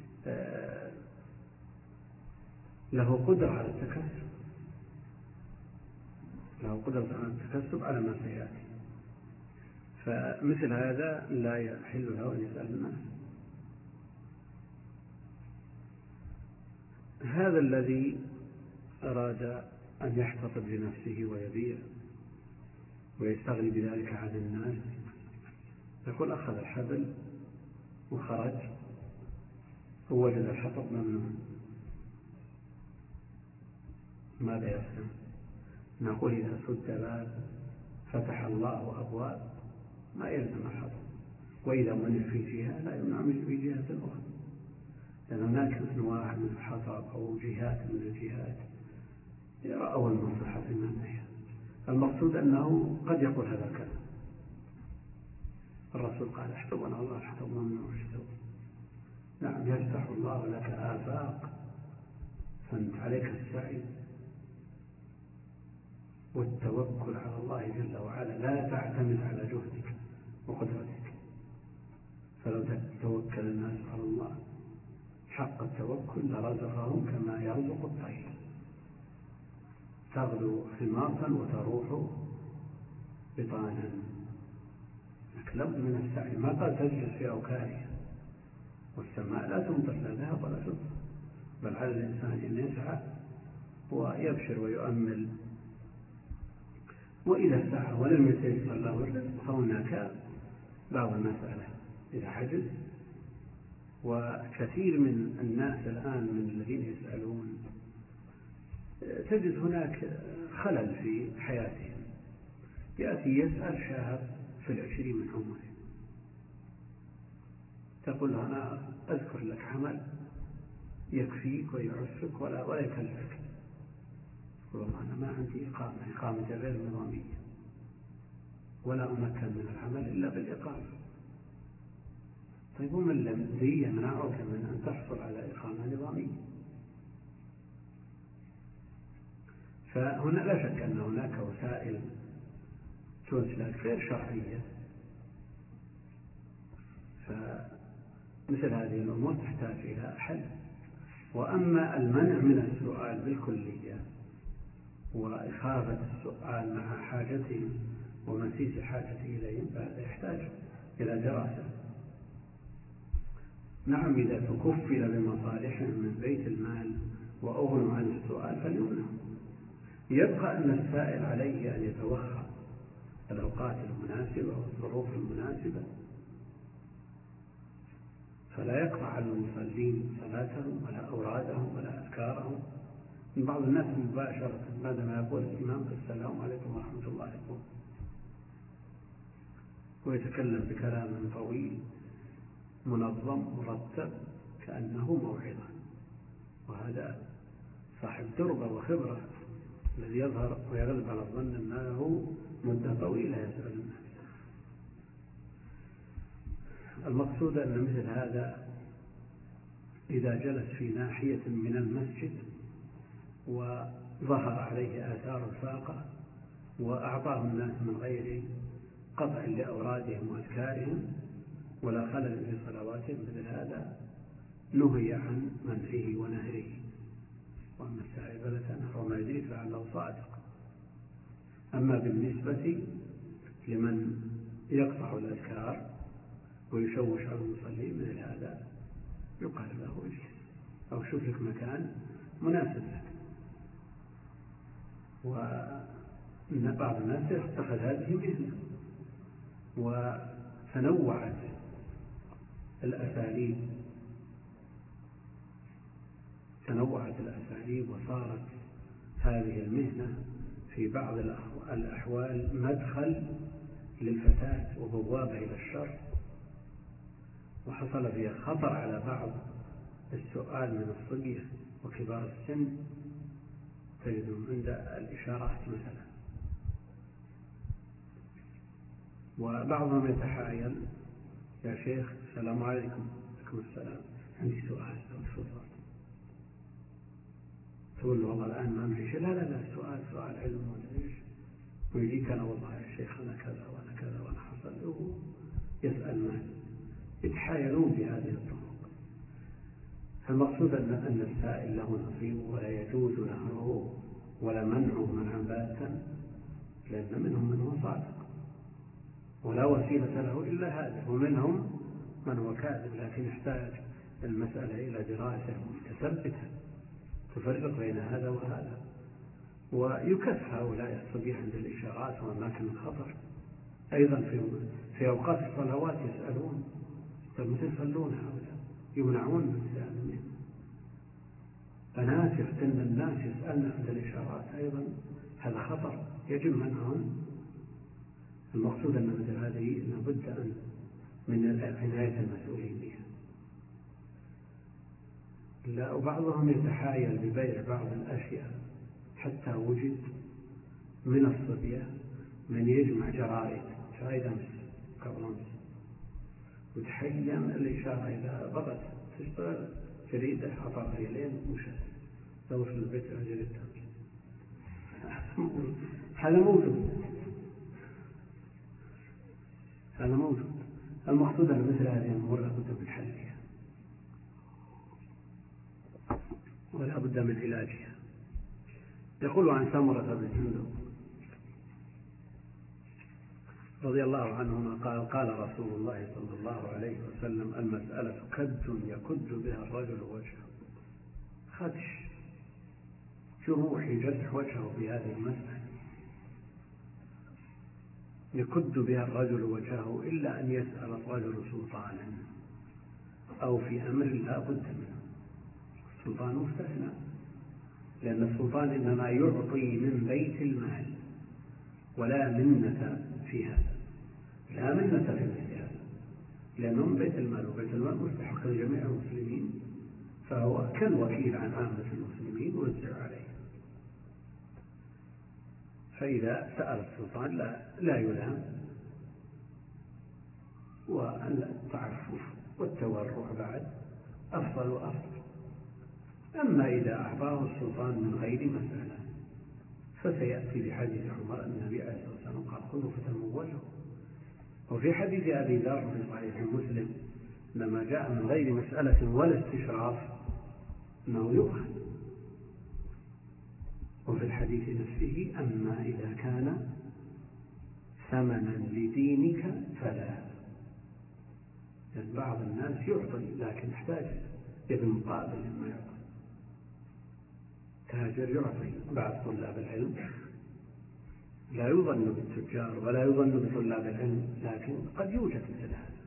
له قدرة على التكسب، له قدرة على التكسب على ما سيأتي. فمثل هذا لا يحل له أن يسأل الناس. هذا الذي أراد أن يحتطب لنفسه ويبيع ويستغني بذلك عن الناس، يقول أخذ الحبل وخرج ووجد الحطب ممنوع، ماذا يصنع؟ نقول إذا سد باب فتح الله أبواب ما يلزم الحطب، وإذا منع في جهة لا يمنع منه في جهة أخرى، لأن هناك أنواع من الحطب أو جهات من الجهات رأوا المصلحة في منعها. المقصود أنه قد يقول هذا الكلام. الرسول قال احتضن الله الحطب ممنوع الشتوى. نعم يفتح الله لك آفاق، فأنت عليك السعي والتوكل على الله جل وعلا، لا تعتمد على جهدك وقدرتك. فلو توكل الناس على الله حق التوكل لرزقهم كما يرزق الطير، تغدو خماصا وتروح بطانا. لكن لابد من السعي، ما قال تجلس في أوكارها، والسماء لا تمطر لا ذهب ولا فضة، بل على الإنسان أن يسعى ويبشر ويؤمل. وإذا سعى ولم يتيسر له الرزق فهناك بعض المسألة إذا حجز. وكثير من الناس الآن من الذين يسألون تجد هناك خلل في حياتهم. يأتي يسأل شاب في 20 من عمره، تقول له أنا أذكر لك عمل يكفيك ويعفك ولا يكلفك. يقول والله أنا ما عندي إقامة غير نظامية، ولا أمكن من العمل إلا بالإقامة. طيب ومن لم يمنعك من أن تحصل على إقامة نظامية؟ فهنا لا شك أن هناك وسائل تسلك غير شرعية، فمثل هذه الأمور تحتاج إلى حل. وأما المنع من السؤال بالكلية وإخافة السؤال مع حاجتهم ومسيس الحاجة إليهم فهذا يحتاج إلى دراسة. نعم إذا تكفل بمصالحهم من بيت المال وأغنوا عن السؤال فليمنع. يبقى أن السائل عليه أن يتوخى الأوقات المناسبة والظروف المناسبة، فلا يقطع على المصلين صلاتهم ولا أورادهم ولا أذكارهم. من بعض الناس مباشرة بعدما يقول الإمام السلام عليكم ورحمة الله يقول، ويتكلم بكلام طويل منظم مرتب كأنه موعظة، وهذا صاحب تربة وخبرة الذي يظهر ويغلب على الظن أنه مدة طويلة يسأل الناس. المقصود أن مثل هذا إذا جلس في ناحية من المسجد وظهر عليه آثار الفاقة وأعطاه الناس من غير قطع لأورادهم وأذكارهم ولا خلل في صلواتهم، مثل هذا نهي عن منعه ونهره. وأما السائل فلا تنهر وما يدريك لعله صادق. أما بالنسبة لمن يقطع الأذكار ويشوش على المصلين مثل هذا يقال له اجلس أو شوف لك مكان مناسب لك. وإن بعض الناس اتخذ هذه مهنة، وتنوعت الأساليب وصارت هذه المهنة في بعض الأحوال مدخل للفساد وبوابة إلى الشر، وحصل فيها خطر على بعض السؤال من الصبية وكبار السن، تجدهم عند الإشارات مثلا، وبعضهم يتحايل يا شيخ السلام عليكم. عليكم السلام، عندي سؤال لو تفضل. تقول له والله الآن ما معي شيء. لا سؤال علم ولا إيش. ويجيك أنا والله يا شيخ أنا كذا وأنا كذا وأنا حصل له، يسأل معي، يتحايلون بهذه الطرق. المقصود أن السائل له نصيب ولا يجوز نهره ولا منعه منعا باتا، لأن منهم من هو صادق ولا وسيلة له إلا هذا، ومنهم من هو كاذب، لكن يحتاج المسألة إلى دراسة متثبتة تفرق بين هذا وهذا. ويكف هؤلاء الصبيح عند الإشارات وأماكن الخطر. أيضا في أوقات الصلوات يسألون، طيب متى يصلون هؤلاء؟ يمنعون من السؤال منهم. بنات يفتن الناس يسألن عند الإشارات، أيضا هذا خطر يجب منعهم. المقصود أن مثل هذه لابد أن من عناية المسؤولين بها. لا، وبعضهم يتحايل ببيع بعض الأشياء، حتى وجد من الصبية من يجمع جرائد أمس قبل أمس، وتحين الإشارة إذا بغت تشتغل جريدة عطاها ريالين ومشت توصل البيت إلى جريدة أمس. هذا موجود. المقصود أن مثل هذه الأمور لا بد من حلها ولا بد من علاجها. يقول عن سمرة بن جندب رضي الله عنهما قال قال رسول الله صلى الله عليه وسلم: المسألة كد يكد بها الرجل وجهه. خدش جروح يجرح وجهه بهذه المسألة، يكد بها الرجل وجهه إلا أن يسأل الرجل سلطانا أو في أمر لا بد منه. السلطان مستثنى، لأن السلطان إنما يعطي من بيت المال، ولا منة في هذا، لا منة في مثل هذا، لأنه من بيت المال، وبيت المال مستحق لجميع المسلمين، فهو كالوكيل عن عامة المسلمين ويوزع عليه. فإذا سأل السلطان لا يلام، والتعفف والتورع بعد أفضل وأفضل. أما إذا أعطاه السلطان من غير مسألة فسيأتي بحديث عمر أن النبي عليه الصلاة والسلام قال: خذوا فتموجوا. وفي حديث أبي ذر في صحيح مسلم لما جاء من غير مسألة ولا استشراف أنه يؤخذ. وفي الحديث نفسه: أما إذا كان ثمنا لدينك فلا. يعني بعض الناس يعطي لكن يحتاج بالمقابل ما يعطي. تاجر يعطي بعض طلاب العلم، لا يظن بالتجار ولا يظن بطلاب العلم، لكن قد يوجد مثل هذا،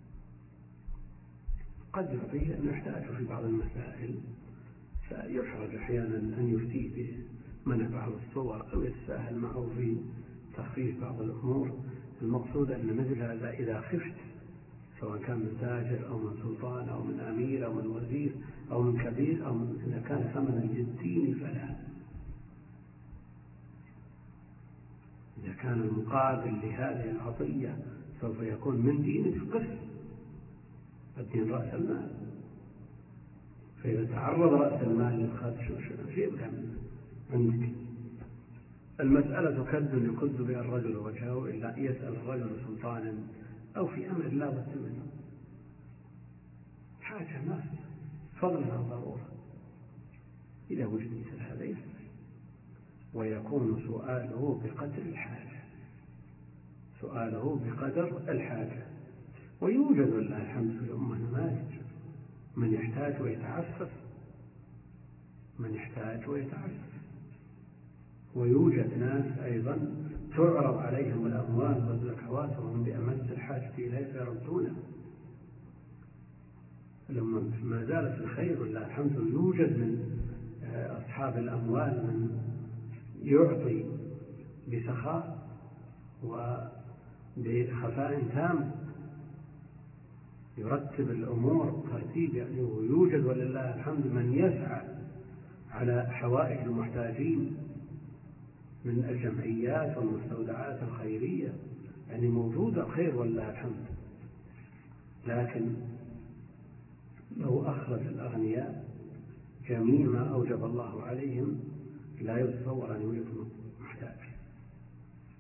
قد يعطيه أن يحتاج في بعض المسائل فيحرج أحيانا أن يفتيه بمنع بعض الصور أو يتساهل معه في تخفيف بعض الأمور. المقصود أن مثل هذا إذا خفت، سواء كان من تاجر أو من سلطان أو من أمير أو من وزير أو من كبير، أو إذا كان ثمنا للدين فلا. إذا كان المقابل لهذه العطية سوف يكون من دينك فقف، الدين رأس المال، فإذا تعرض رأس المال للخدش جيبها من عندك. المسألة كد يكد بها الرجل وجهه إلا أن يسأل الرجل سلطانا أو في أمر لا بد منه، حاجة ناس فضلها ضرورة. إذا وجد مثل هذا يسأل، ويكون سؤاله بقدر الحاجة، سؤاله بقدر الحاجة. ويوجد لله الحمد في الأمة نماذج من يحتاج ويتعفف، ويوجد ناس أيضا تعرض عليهم الأموال والزكوات وهم بأمس الحاجة إليه فيردونها. لما ما زالت الخير لله الحمد. يوجد من أصحاب الأموال من يعطي بسخاء وبخفاء تام، يرتب الأمور ترتيب يعني. ويوجد ولله الحمد من يسعى على حوائج المحتاجين من الجمعيات والمستودعات الخيرية، يعني موجود الخير ولله الحمد. لكن لو أخرج الأغنياء جميع ما أوجب الله عليهم لا يتصور أن يوجد محتاج.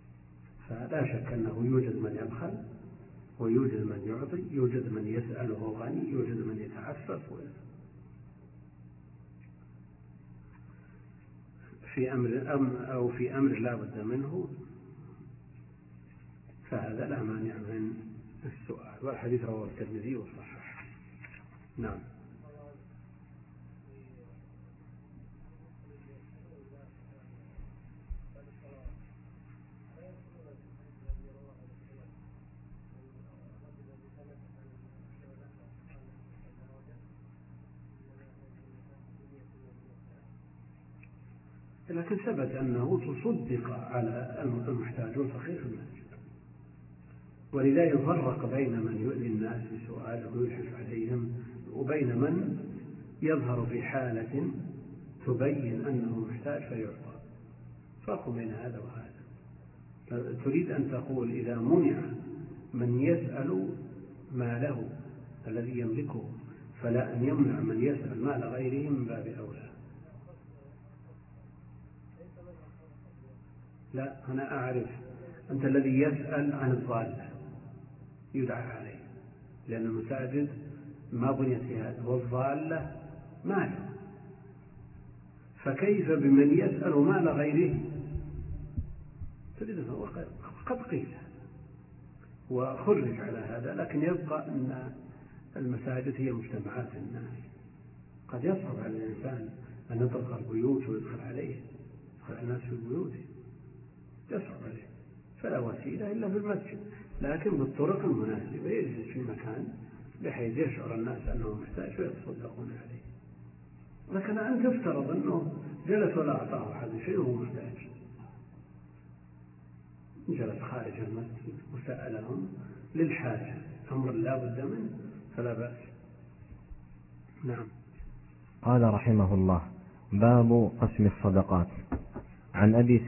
فلا شك أنه يوجد من يبخل ويوجد من يعطي، يوجد من يسأل وهو غني، يوجد من يتعفف في أمر لا بد منه، فهذا لا مانع من السؤال. والحديث رواه الترمذي وصححه. نعم. لكن ثبت أنه تصدق على المحتاج والفقير في المسجد، ولذلك فرق بين من يؤذي الناس بسؤاله ويلحف عليهم وبين من يظهر في حالة تبين أنه محتاج فيعطى. فرق بين هذا وهذا. تريد أن تقول إذا منع من يسأل ماله الذي يملكه فلا أن يمنع من يسأل مال غيره من باب أولى. لا، أنا أعرف. أنت الذي يسأل عن الضالة يدعى عليه، لأن المساجد ما بنيت هذا، والضالة ماله، فكيف بمن يسأل مال غيره؟ قد قيل وخرج على هذا، لكن يبقى أن المساجد هي مجتمعات الناس. قد يصعب على الإنسان أن يطرق البيوت ويدخل عليه، يدخل الناس في البيوت يصعب عليه، فلا وسيلة إلا في المسجد، لكن بالطرق المناسبة يجلس في مكان بحيث يشعر الناس أنه محتاج ويتصدقون عليه. لكن أن تفترض أنه جلس ولا أعطاه أحد شيء وهو محتاج، جلس خارج المسجد وسألهم للحاجة أمر لا بد منه فلا بأس. نعم. قال رحمه الله: باب قسم الصدقات. عن أبي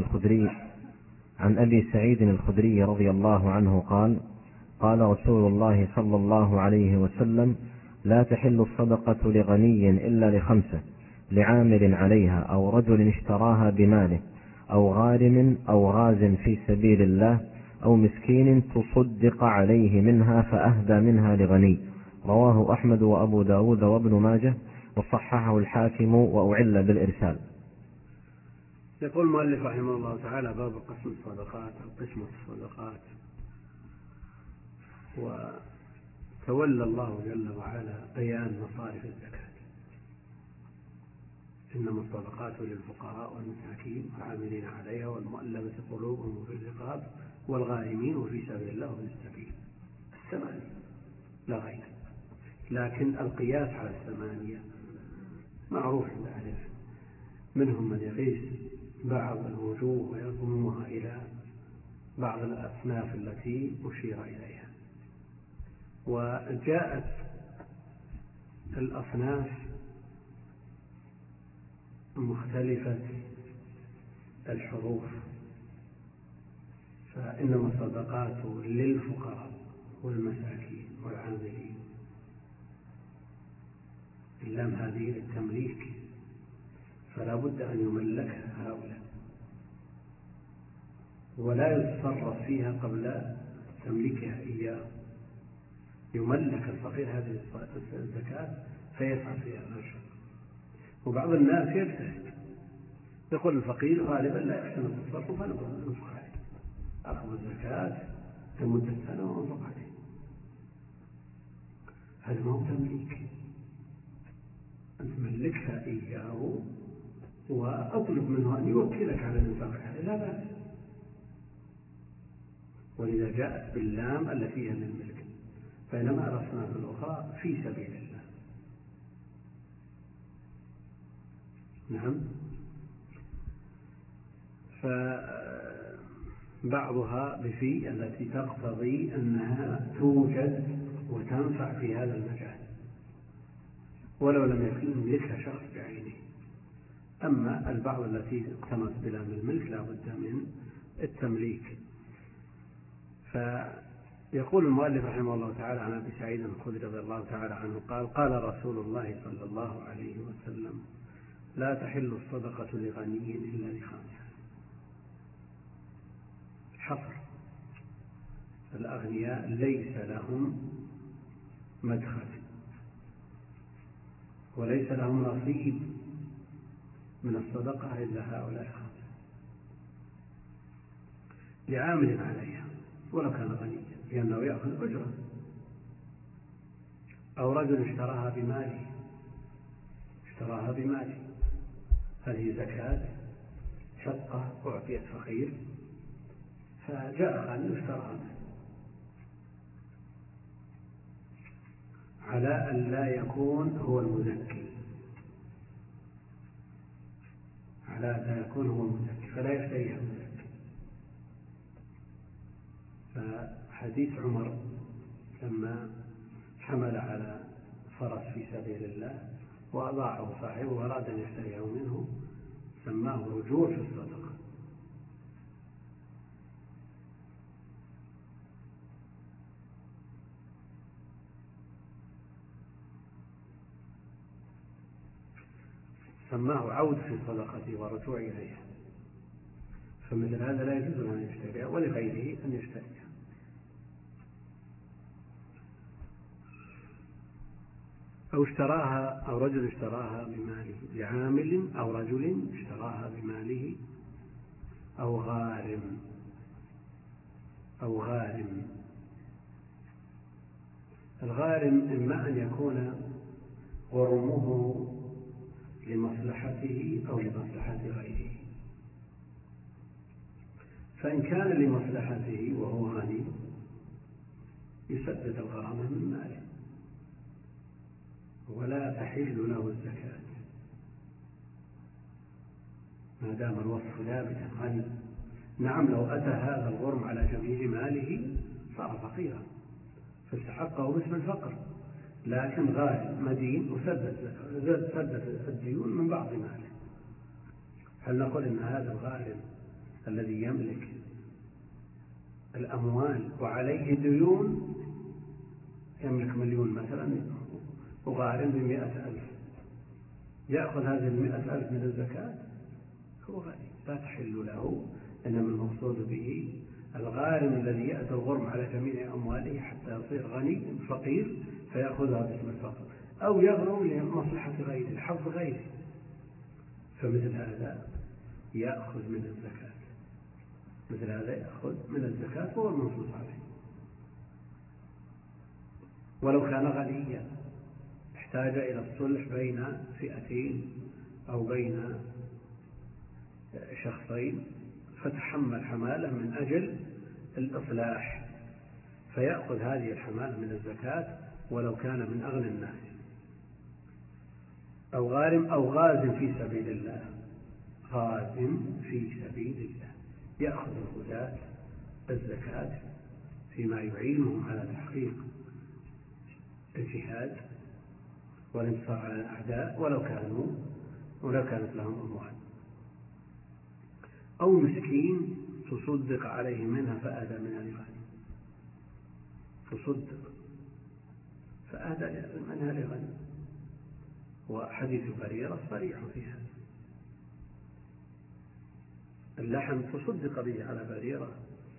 سعيد الخدري رضي الله عنه قال: قال رسول الله صلى الله عليه وسلم: لا تحل الصدقة لغني إلا لخمسة: لعامل عليها، أو رجل اشتراها بماله، أو غارم أو غاز في سبيل الله، أو مسكين تصدق عليه منها فأهدى منها لغني. رواه أحمد وأبو داود وابن ماجه وصححه الحاكم وأعل بالإرسال. يقول المؤلف رحمه الله تعالى: باب قسم الصدقات أو قسمة الصدقات. وتولى الله جل وعلا بيان مصارف الزكاة: إنما الصدقات للفقراء والمساكين والعاملين عليها والمؤلفة قلوبهم وفي الرقاب والغارمين وفي سبيل الله وفي السبيل. الثمانية لا غير، لكن القياس على الثمانية معروف عند أهل العلم، منهم من يقيس بعض الوجوه ويضمها إلى بعض الأصناف التي أشير إليها. وجاءت الأصناف مختلفة الحروف، فإنما الصدقات للفقراء والمساكين والعاملين، اللام هذه للتمليك، فلا بد أن يملكها هؤلاء ولا يتصرف فيها قبل تمليكها إياه. يملك الفقير هذه الزكاة فيفعل فيها ما شاء. وبعض الناس يجتهد، يقول الفقير غالبا لا يحسن التصرف فلا ننفق عليه، أخذ الزكاة لمدة سنة وننفق عليه. هذا ما هو تمليك، أن تملكها إياه وأطلب منه أن يوكلك على الإنفاق عليه، لا بأس. ولذا جاءت باللام التي هي للملك، بينما الأصناف الأخرى في سبيل الله. نعم. فبعضها بفي التي تقتضي أنها توجد وتنفع في هذا المجال ولو لم يملكها شخص بعينه. أما البعض التي اقتمت بلام الملك لا بد من التمليك. فيقول المؤلف رحمه الله تعالى عن أبي سعيد الخدري رضي الله تعالى عنه قال: قال رسول الله صلى الله عليه وسلم: لا تحل الصدقة لغني إلا لخمسة: حصر. الأغنياء ليس لهم مدخل وليس لهم نصيب من الصدقة إلا هؤلاء الخمسة لعامل عليها ولو كان غنيا، لأنه يأخذ أجرة. أو رجل اشتراها بماله، هذه زكاة شقة أعطيت فقير فجاء غني واشتراها منه، على أن لا يكون هو المزكي، فلا يشتريها المزكي. فحديث عمر لما حمل على فرس في سبيل الله وأضاعه صاحبه وأراد أن يشتريه منه سماه رجوع في الصدقة. سماه عود في صدقته ورجوع إليها. فمثل هذا لا يجوز له أن يشتريها ولغيره أن يشتريها. أو رجل اشتراها بماله لعامل، أو رجل اشتراها بماله، أو غارم. الغارم إما أن يكون غرمه لمصلحته أو لمصلحة غيره. فإن كان لمصلحته وهو غني يسدد الغرامة من ماله ولا تحل له الزكاة ما دام الوصف ثابتا غني. نعم، لو أتى هذا الغرم على جميع ماله صار فقيرا فاستحقه باسم الفقر، لكن غارم مدين وسدد الديون من بعض ماله. هل نقول إن هذا الغارم الذي يملك الأموال وعليه ديون، يملك 1,000,000 مثلا وغارم ب100,000، يأخذ هذه 100,000 من الزكاة؟ هو غني لا تحل له. إنما المقصود به الغارم الذي يأتي الغرم على جميع أمواله حتى يصير غني فقير فيأخذها باسم الفقر، أو يغرم لمصلحة غيره لحظ غيره، فمثل هذا يأخذ من الزكاة هو المنصوص عليه. ولو كان غنيا احتاج إلى الصلح بين فئتين أو بين شخصين فتحمل حمالة من أجل الإصلاح فيأخذ هذه الحمالة من الزكاة ولو كان من أغنى الناس. أو غارم أو غاز في سبيل الله، يأخذ الغزاة الزكاة فيما يعينهم على تحقيق الجهاد والانتصار على الأعداء ولو كانت لهم أموال. أو مسكين تصدق عليه منها فأهدى منها لغني، تصدق فأهدى منها لغني. وحديث بريرة صريح في هذا، اللحم تصدق به على بريرة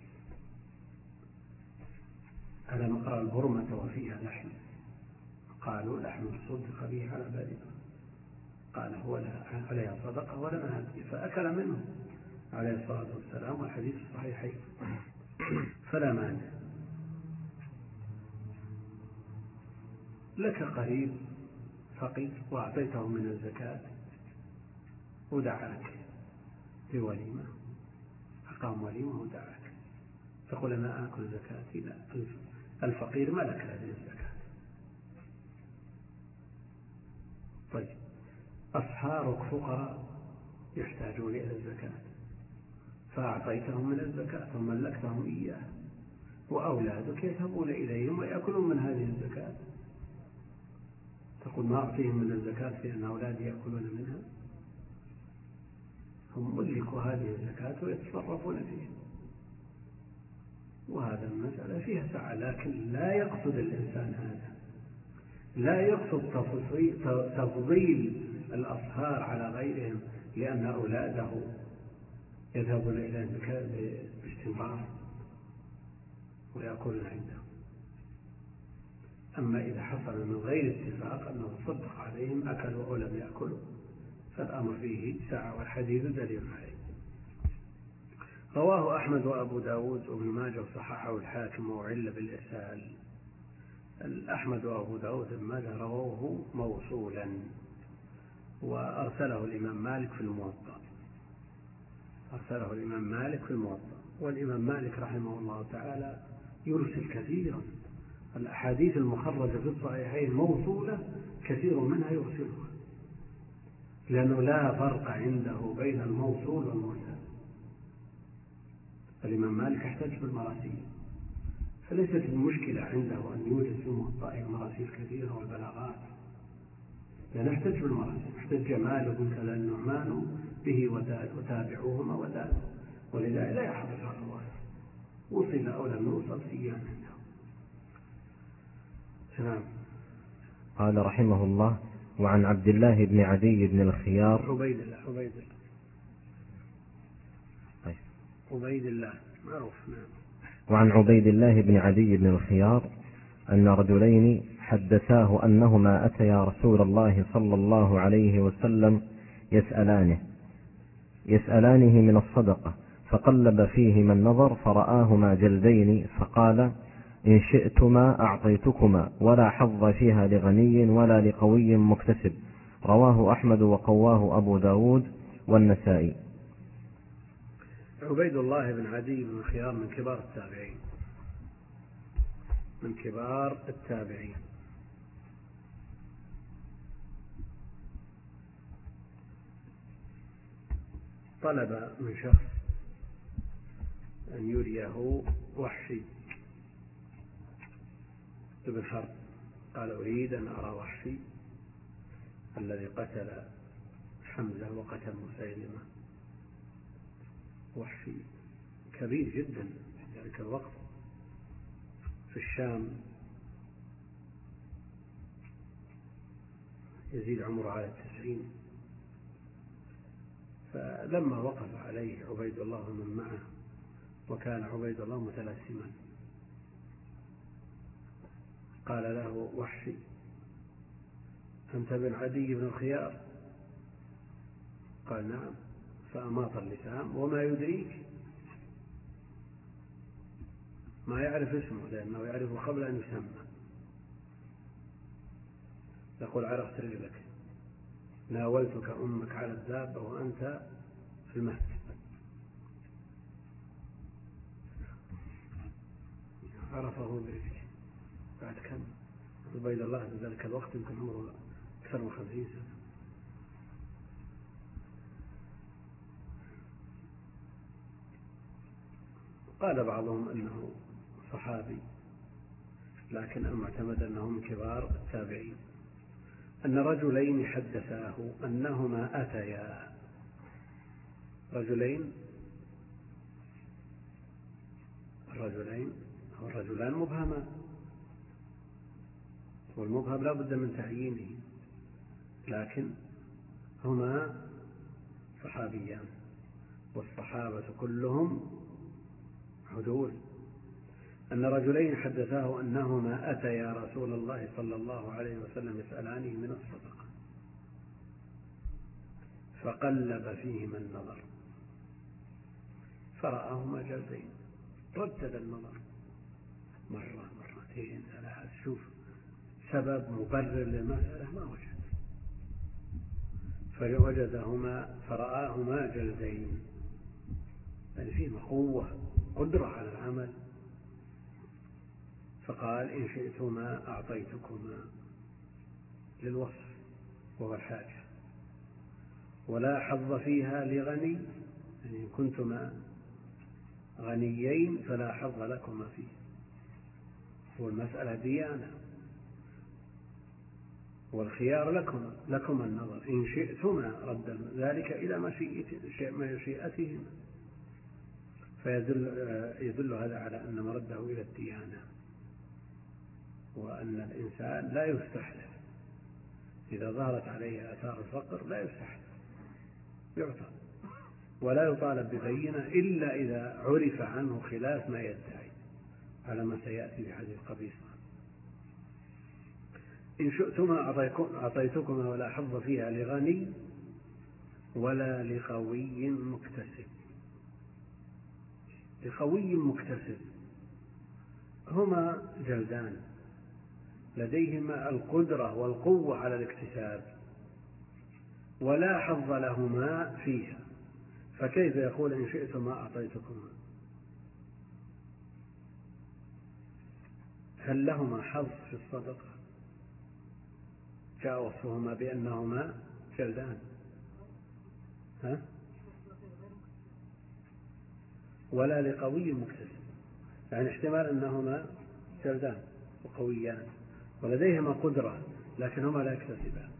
على مقرى البرمة وفيها لحم، قالوا لحم تصدق به على بريرة، قال هو عليها صدقة ولنا هدي، فأكل منه عليه الصلاة والسلام، والحديث الصحيحين. فلا مانع. لك قريب فقير وأعطيته من الزكاة ودعاك لوليمة، أقام وليمة ودعاك، تقول أنا آكل زكاتي؟ لا، الفقير ملك هذه الزكاة. طيب، أصهارك فقراء يحتاجون إلى الزكاة فأعطيتهم من الزكاة وملكتهم إياه، وأولادك يذهبون إليهم ويأكلون من هذه الزكاة، تقول ما أعطيهم من الزكاة لأن أولادي يأكلون منها؟ هم ملكوا هذه الزكاة ويتصرفون فيها. وهذا المسألة فيها سعة، لكن لا يقصد الإنسان هذا، لا يقصد تفضيل الأصهار على غيرهم لأن أولاده يذهبون إلى الزكاة باستمرار، ويأكلون عنده. أما إذا حصل من غير اتفاق أنه صدق عليهم أكلوا أو لم يأكلوا فالأمر فيه ساعة، والحديث دليل عليه. رواه أحمد وأبو داود وابن ماجه وصححه الحاكم وعل بالإرسال. أحمد وأبو داود وابن ماجه رووه موصولا، وأرسله الإمام مالك في الموطأ. والإمام مالك رحمه الله تعالى يرسل كثيرا. الأحاديث المخرجة في الصحيحين موصولة كثير منها يرسلها، لأنه لا فرق عنده بين الموصول والمرسل. الإمام مالك احتج بالمراسيل، فليست المشكلة عنده أن يوجد في موطئه مراسيل كثيرة والبلاغات، لأن احتج بالمراسيل. احتج مالك كذا النعمان به وتابعوهما وتابعوا، ولذلك لا يحدث على الله وصل أو لم يوصل سيان عنده. نعم. قال رحمه الله: وعن عبد الله بن عدي بن الخيار. عبيد الله معروف. نعم. وعن عبيد الله بن عدي بن الخيار أن رجلين حدثاه أنهما أتيا رسول الله صلى الله عليه وسلم يسألانه من الصدقة، فقلب فيهما النظر فرآهما جلدين، فقال: إن شئتما أعطيتكما، ولا حظ فيها لغني ولا لقوي مكتسب. رواه أحمد وقواه أبو داود والنسائي. عبيد الله بن عدي بن الخيار من كبار التابعين. طلب من شخص أن يريه وحشي بن حرب، قال: أريد أن أرى وحشي الذي قتل حمزة وقتل مسيلمة. وحشي كبير جدا في ذلك الوقت في الشام، يزيد عمره على 90. فلما وقف عليه عبيد الله ومن معه، وكان عبيد الله متلثما، قال له وحشي: أنت بن عدي بن الخيار؟ قال: نعم. فأماط اللسان: وما يدريك؟ ما يعرف اسمه، لأنه يعرفه قبل أن يسمى. يقول: عرفت رجلك، ناولتك أمك على الدابة وأنت في المهد. عرفه برجله. بعد كم؟ عبيد الله في ذلك الوقت يمكن عمره أكثر من 50 سنة. قال بعضهم أنه صحابي، لكن المعتمد أنه من كبار التابعين. أن رجلين حدثاه أنهما أتيا. الرجلان مبهمان، والمبهم لا بد من تعيينه، لكن هما صحابيان، والصحابة كلهم عدول. أن رجلين حدثاه أنهما أتيا رسول الله صلى الله عليه وسلم يسألانه من الصدقة، فقلب فيهما النظر فرآهما جلدين. ردد النظر مرة، مرتين، ثلاث، شوف سبب مبرر للمسألة ما وجد، فوجدهما فرآهما جلدين، يعني فيهما قوة، قدرة على العمل. فقال: إن شئتما أعطيتكما، للوصف وهو الحاجة، ولا حظ فيها لغني، يعني إن كنتما غنيين فلا حظ لكما فيه، والمسألة ديانة، والخيار لكما النظر. إن شئتما رد ذلك إلى مشيئتهما، فيدل هذا على أن مرده إلى الديانة، وأن الإنسان لا يستحلف إذا ظهرت عليه آثار الفقر، لا يستحلف، يعطى، ولا يطالب ببينة إلا إذا عرف عنه خلاف ما يدعي، على ما سيأتي في حديث قبيصة. إن شئتما أعطيتكما ولا حظ فيها لغني ولا لقوي مكتسب. لقوي مكتسب هما جلدان لديهما القدرة والقوة على الاكتساب ولا حظ لهما فيها، فكيف يقول إن شئتما أعطيتكما؟ هل لهما حظ في الصدقة؟ جاء وصفهما بأنهما جلدان، ولا لقوي مكتسب، يعني احتمال أنهما جلدان وقويان ولديهما قدرة لكن هما لا يكتسبان.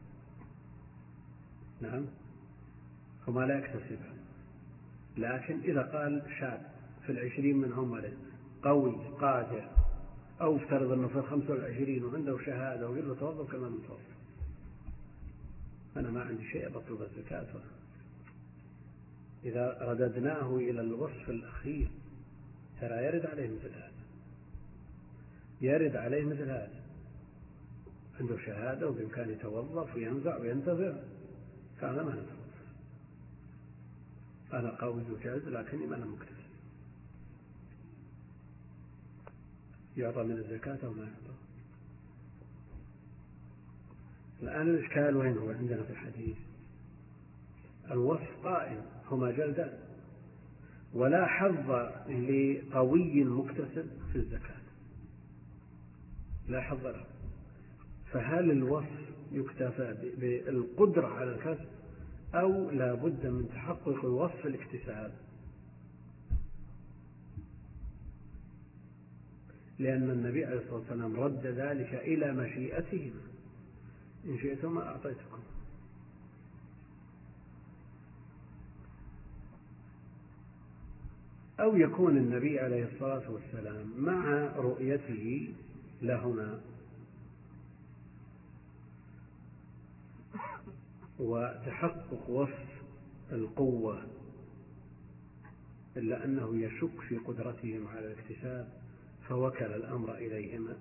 نعم، هما لا يكتسبان، لكن إذا قال شاب في 20 منهم قوي قادر، أو افترض أنه في 25 وعنده شهادة وقال له توظف كما متوظف، أنا ما عندي شيء بطلب الزكاة. إذا رددناه إلى الوصف الأخير ترى يرد عليه مثل هذا، يرد عليه مثل هذا، عنده شهادة وبإمكانه يتوظف وينزع وينتفع، فأنا ما نتوظف، أنا قوي وجاز لكني ما أنا مكتسب. يعطى من الزكاة أو ما يعطى؟ الآن الإشكال وين هو عندنا في الحديث؟ الوصف قائم، هما جلدان ولا حظ لقوي مكتسب في الزكاة، لا حظ له، فهل الوصف يكتفى بالقدرة على الكسب أو لا بد من تحقق وصف الاكتساب؟ لأن النبي عليه الصلاة والسلام رد ذلك إلى مشيئتهم، إن شئتما أعطيتكم. أو يكون النبي عليه الصلاة والسلام مع رؤيته لهما وتحقق وصف القوة إلا أنه يشك في قدرتهم على الاكتساب فوكل الأمر إليهما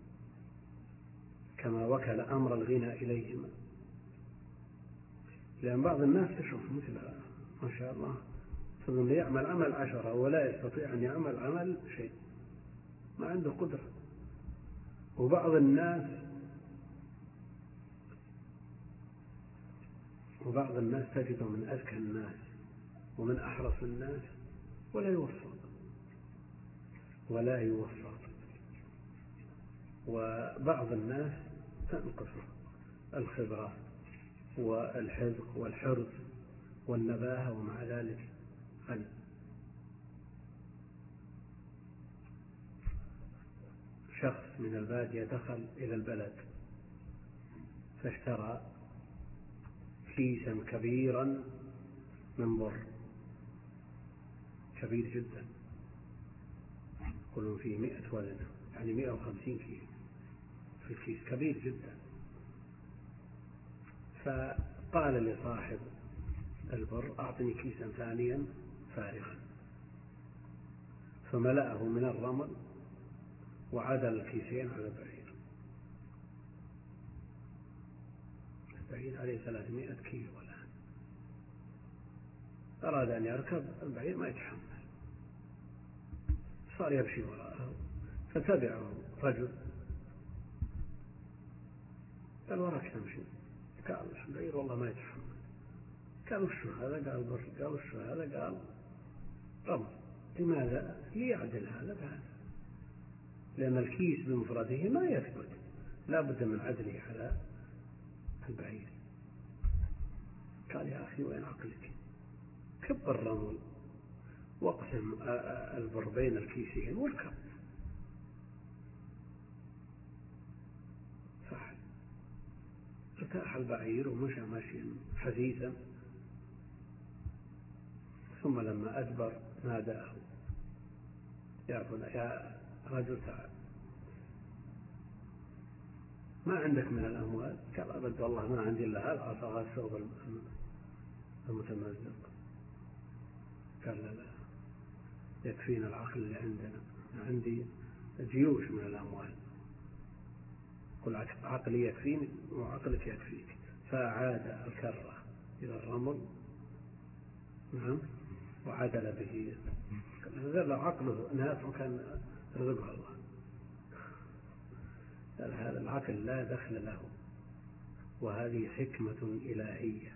كما وكل أمر الغنى إليهما. لأن بعض الناس تشوف مثل ما شاء الله تظن يعمل عمل 10 ولا يستطيع أن يعمل عمل شيء، ما عنده قدرة. وبعض الناس تجده من أذكى الناس ومن أحرص الناس ولا يوفق. وبعض الناس تنقصه الخبرة والحذق والحرص والنباهة ومع ذلك غني. شخص من البادية دخل إلى البلد فاشترى كيسا كبيرا من بر كبير جدا، يقولون فيه 100 وزنة، يعني 150 كيلو في الكيس، كبير جدا. فقال لصاحب البر أعطني كيسا ثانيا فارغا، فملأه من الرمل وعدل الكيسين على البعير عليه 300 كيلو الآن. أراد أن يركب البعير ما يتحمل، صار يمشي وراءه، فتبعه رجل قال وراك تمشي؟ قال البعير والله ما يتحمل. قال وش هذا؟ قال بر. قال وش هذا؟ قال رمل. لماذا؟ ليعدل هذا بهذا، لأن الكيس بمفرده ما يثبت، لا بد من عدله على البعير. قال يا أخي وين عقلك؟ كب الرمل واقسم البر بين الكيسين واركب. صح، ارتاح البعير ومشى ماشيا حثيثا، ثم لما أدبر ناداه يا رجل تعال، ما عندك من الأموال؟ قال أبد والله ما عندي إلا هالعصا الثوب المتمزق. قال لا يكفينا العقل اللي عندنا، عندي جيوش من الأموال، قل عقلي يكفيني وعقلك يكفيك، فأعاد الكرة إلى الرمل. نعم. وعدل به. لو عقله نافع كان رزقه الله. هذا العقل لا دخل له، وهذه حكمة إلهية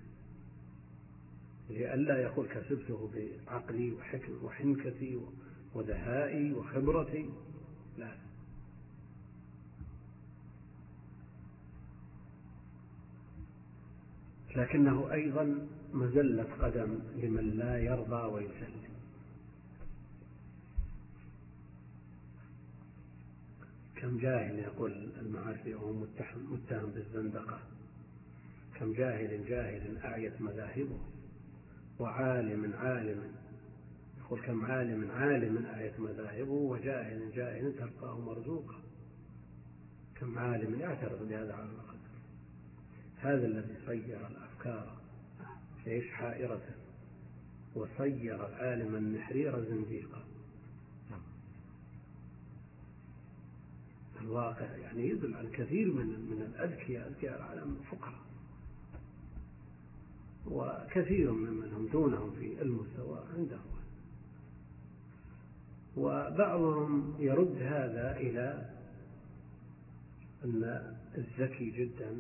لئلا يقول كسبته بعقلي وحنكتي ودهائي وخبرتي. لا. لكنه أيضا مزلة قدم لمن لا يرضى ويسلم. كم جاهل يقول المعافي وهو متهم بالزندقة، كم جاهل أعيت مذاهبه، وعالم يقول كم عالم أعيت مذاهبه، وجاهل تلقاه مرزوقا. كم عالم يعترض بهذا على الأقل. هذا الذي صير الأفكار يعيش حائرة، وصير العالم النحرير زنديقا. الواقع يعني يدل على الكثير من الأذكياء العالم فقراء، وكثير منهم دونهم في المستوى عندهم. وبعضهم يرد هذا إلى أن الذكي جدا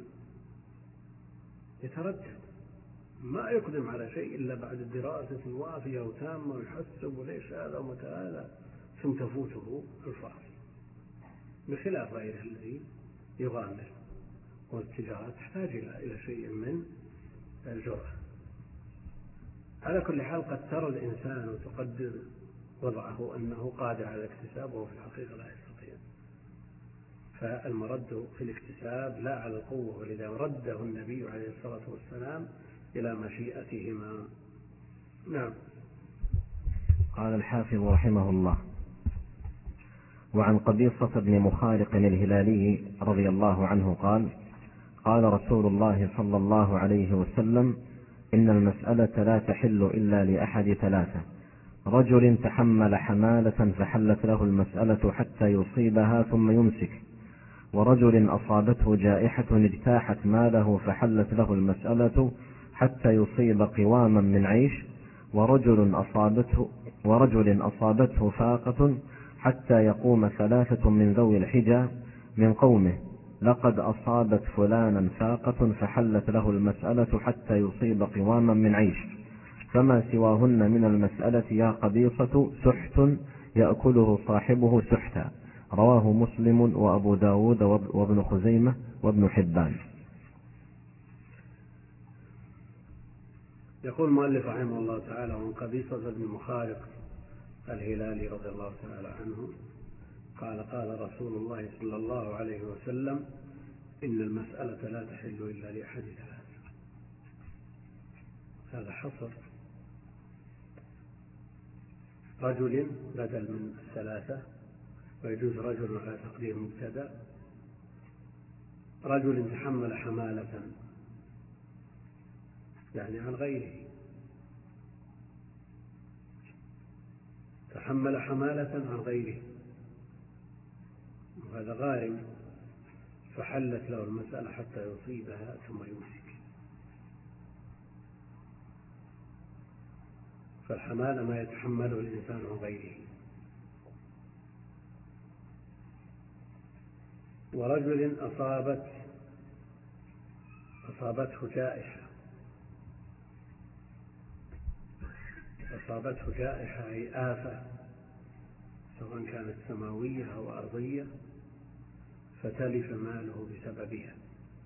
يتردد، ما يقدم على شيء إلا بعد دراسة وافية وتامة، ويحسب ليش هذا ومتى هذا، ثم تفوته الفرص، بخلاف غيره الذي يغامر. والتجارة تحتاج إلى شيء من الجرأة. على كل حال قد ترى الإنسان وتقدر وضعه أنه قادر على الاكتساب، وهو في الحقيقة لا يستطيع. فالمرد في الاكتساب لا على القوة، ولذا رده النبي عليه الصلاة والسلام إلى مشيئتهما. نعم. قال الحافظ رحمه الله: وعن قبيصة بن مخارق الهلالي رضي الله عنه قال: قال رسول الله صلى الله عليه وسلم: إن المسألة لا تحل إلا لأحد ثلاثة: رجل تحمل حمالة فحلت له المسألة حتى يصيبها ثم يمسك، ورجل أصابته جائحة اجتاحت ماله فحلت له المسألة حتى يصيب قواما من عيش، ورجل أصابته فاقة حتى يقوم ثلاثة من ذوي الحجى من قومه: لقد أصابت فلانا فاقة فحلت له المسألة حتى يصيب قواما من عيش، فما سواهن من المسألة يا قبيصة سحت يأكله صاحبه سحتا. رواه مسلم وأبو داود وابن خزيمة وابن حبان. يقول المؤلف رحمه الله تعالى: عن قبيصة بن مخارق الهلالي رضي الله تعالى عنه قال: قال رسول الله صلى الله عليه وسلم: إن المسألة لا تحل إلا لأحد ثلاثة. هذا حصر رجل بدل من الثلاثة، ويجوز رجل على تقدير مبتدأ. رجل تحمل حمالة يعني عن غيره، تحمل حمالة عن غيره، وهذا غارم، فحلت له المسألة حتى يصيبها ثم يمسك. فالحمالة ما يتحمله الإنسان عن غيره. ورجل أصابته جائحة أي آفة، سواء كانت سماوية أو أرضية، فتلف ماله بسببها: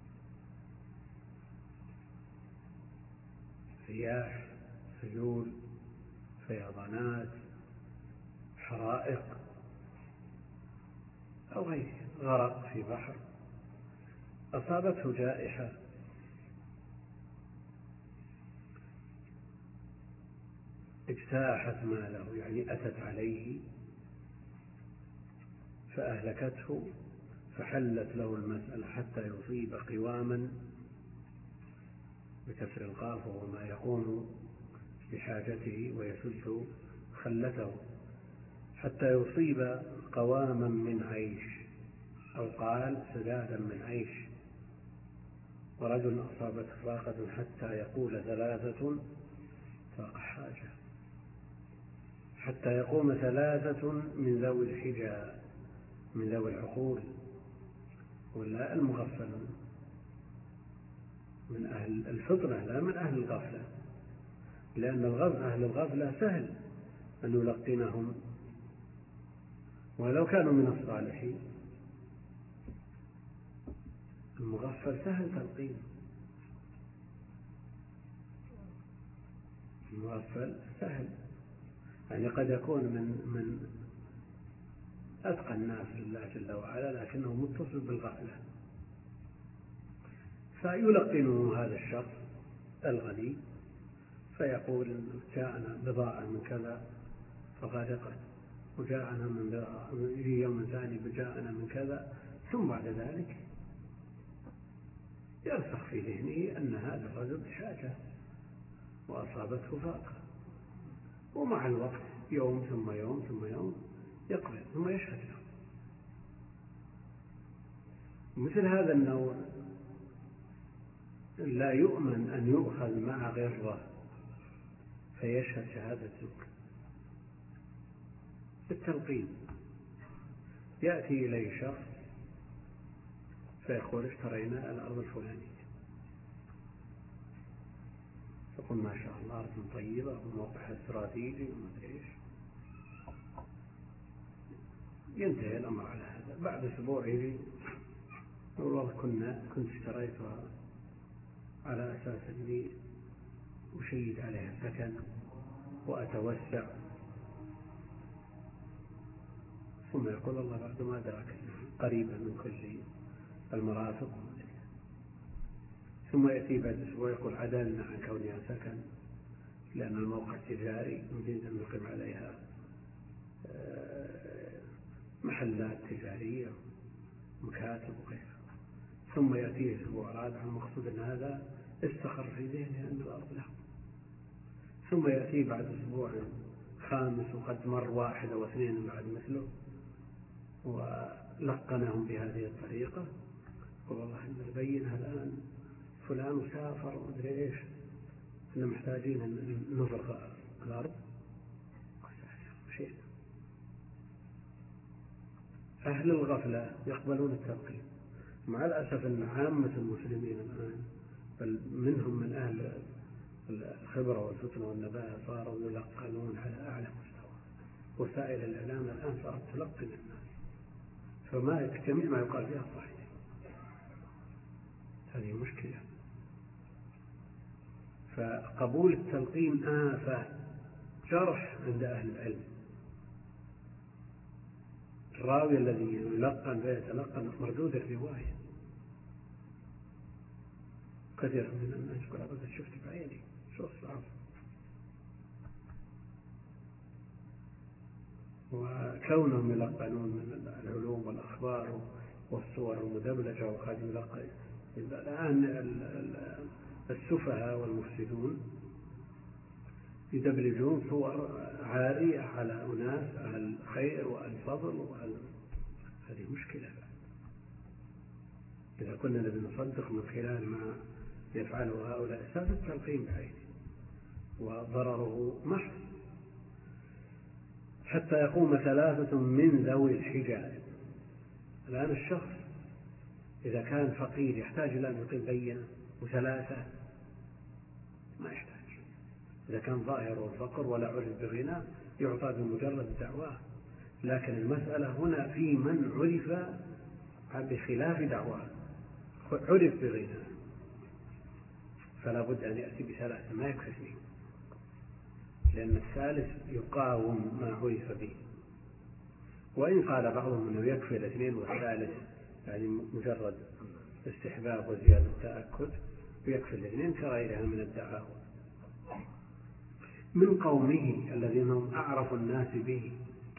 رياح، سيول، فيضانات، حرائق، أو غيره، غرق في بحر. أصابته جائحة اجتاحت ماله، يعني أتت عليه فأهلكته، فحلت له المسألة حتى يصيب قواما بكسر القاف، وهو ما يقوم بحاجته ويسد خلته، حتى يصيب قواما من عيش، أو قال سدادا من عيش. ورجل أصابته فاقة حتى يقول ثلاثة فاق حاجة، حتى يقوم ثلاثة من ذوي الحجى من ذوي العقول، ولا المغفل من أهل الفطنة لا من أهل الغفلة، لأن أهل الغفلة سهل أن يلقنهم، ولو كانوا من الصالحين. المغفل سهل تلقين، المغفل سهل، يعني قد يكون من أتقى الناس لله جل وعلا لكنه متصل بالغفلة، فيلقنه هذا الشخص الغني فيقول جاءنا بضاعة من كذا فغادقت، وجاءنا من بضاعة يجي يوم ثاني بجاءنا من كذا، ثم بعد ذلك يرسخ في ذهنه أن هذا الرجل بحاجة وأصابته فاقة، ومع الوقت يوم ثم يوم ثم يوم يقبل ثم يشهد له. مثل هذا النوع لا يؤمن أن يؤخذ مع غره فيشهد شهادة زور. بالتلقين يأتي إليه شخص فيقول اشترينا الأرض الفلانية، يقول ما شاء الله أرض طيبة وموقعها استراتيجي وما أدري إيش. ينتهي الأمر على هذا. بعد أسبوع يجي يقول والله كنت اشتريتها على أساس أني أشيد عليها السكن وأتوسع، ثم يقول الله بعد ما أدرك قريبة من كل المرافق، ثم يأتي بعد أسبوع يقول عدلنا عن كونها سكن لأن الموقع تجاري نريد أن نقيم عليها محلات تجارية مكاتب وغيرها. ثم يأتي أسبوع رابع، المقصود أن هذا استقر في ذهنه أن الأرض له. ثم يأتي بعد أسبوع خامس وقد مر واحد أو اثنين بعد مثله ولقنهم بهذه الطريقة، والله إن البينة الآن فلان سافر ومدري إيش، إحنا محتاجين أن نفرغ الأرض. شيء أهل الغفلة يقبلون التلقين، مع الأسف أن عامة المسلمين الآن بل منهم من أهل الخبرة والفتنة والنباهة صاروا يلقنون على أعلى مستوى. وسائل الإعلام الآن صارت تلقن الناس، فما جميع ما يقال فيها صحيح. هذه مشكلة. فقبول التلقين آفة جرح عند أهل العلم. الراوي الذي يلقن فيتلقن مردود الرواية. كثير من الناس يقول أبدا شفت بعيني شو الصعب. وكونهم يلقنون من العلوم والأخبار والصور المدبلجة وقد يلقن الآن السفهاء والمفسدون يدبلجون صور عارية على أناس أهل الخير وأهل الفضل هذه مشكلة. إذا كنا نبي نصدق من خلال ما يفعله هؤلاء سبب التلقين بعينه وضرره محض. حتى يقوم ثلاثة من ذوي الحجاب. الآن الشخص إذا كان فقير يحتاج إلى أن يقيم بينة، وثلاثة ما يحتاج. إذا كان ظاهر الفقر ولا عرف بغنى يعطى بمجرد دعواه. لكن المسألة هنا في من عرف بخلاف دعواه، عرف بغنى، فلا بد أن يأتي بثلاثة ما يكفي اثنين، لأن الثالث يقاوم ما عرف به. وإن قال بعضهم أنه يكفي الاثنين والثالث يعني مجرد استحباب وزيادة تأكد، ويكفي الاثنين كغيرها من الدعاوى. من قومه الذين هم أعرف الناس به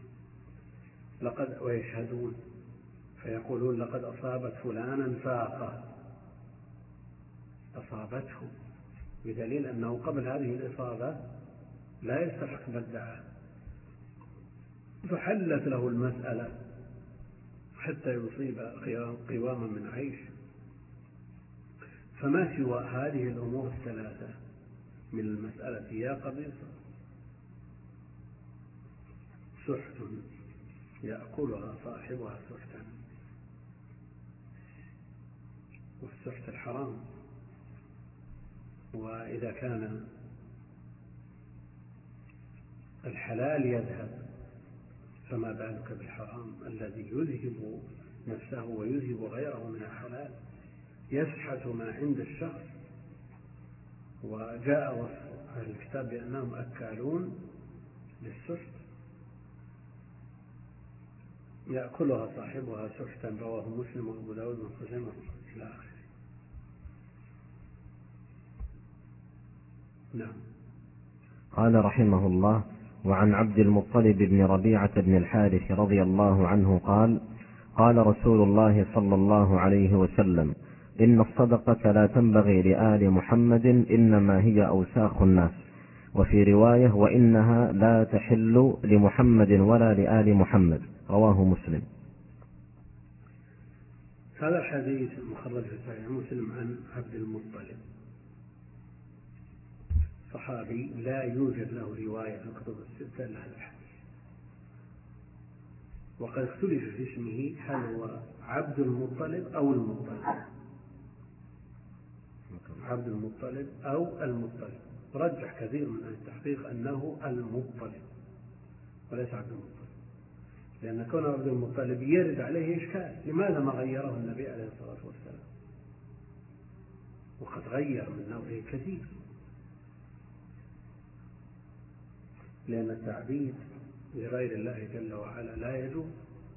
ويشهدون فيقولون لقد أصابت فلانا فاقة، أصابته، بدليل أنه قبل هذه الإصابة لا يستحق ما ادعاه. فحلت له المسألة حتى يصيب قواما من عيش. فما سوى هذه الأمور الثلاثة من المسألة يا قبيصة سحت يأكلها صاحبها سحتا. والسحت الحرام، وإذا كان الحلال يذهب فما بالك بالحرام الذي يذهب نفسه ويذهب غيره من الحلال، يسحت ما عند الشخص. وجاء وصف أهل الكتاب بأنهم أكالون للسحت، يأكلها صاحبها سحتا. رواه مسلم وأبو داود بن خزيمة إلى آخره. نعم. قال رحمه الله: وعن عبد المطلب بن ربيعة بن الحارث رضي الله عنه قال: قال رسول الله صلى الله عليه وسلم: إن الصدقة لا تنبغي لآل محمد، إنما هي أوساخ الناس. وفي رواية: وإنها لا تحل لمحمد ولا لآل محمد. رواه مسلم. هذا الحديث مخرج في صحيح مسلم عن عبد المطلب، صحابي لا يوجد له رواية في الكتب الستة إلا هذا الحديث. وقد اختلف في اسمه، هل هو عبد المطلب أو المطلب، عبد المطلب أو المطلب. رجح كثير من أهل التحقيق أنه المطلب وليس عبد المطلب، لأن كون عبد المطلب يرد عليه إشكال، لماذا ما غيره النبي عليه الصلاة والسلام؟ وقد غير من نوعه كثير، لأن التعبيد لغير الله جل وعلا لا يجوز.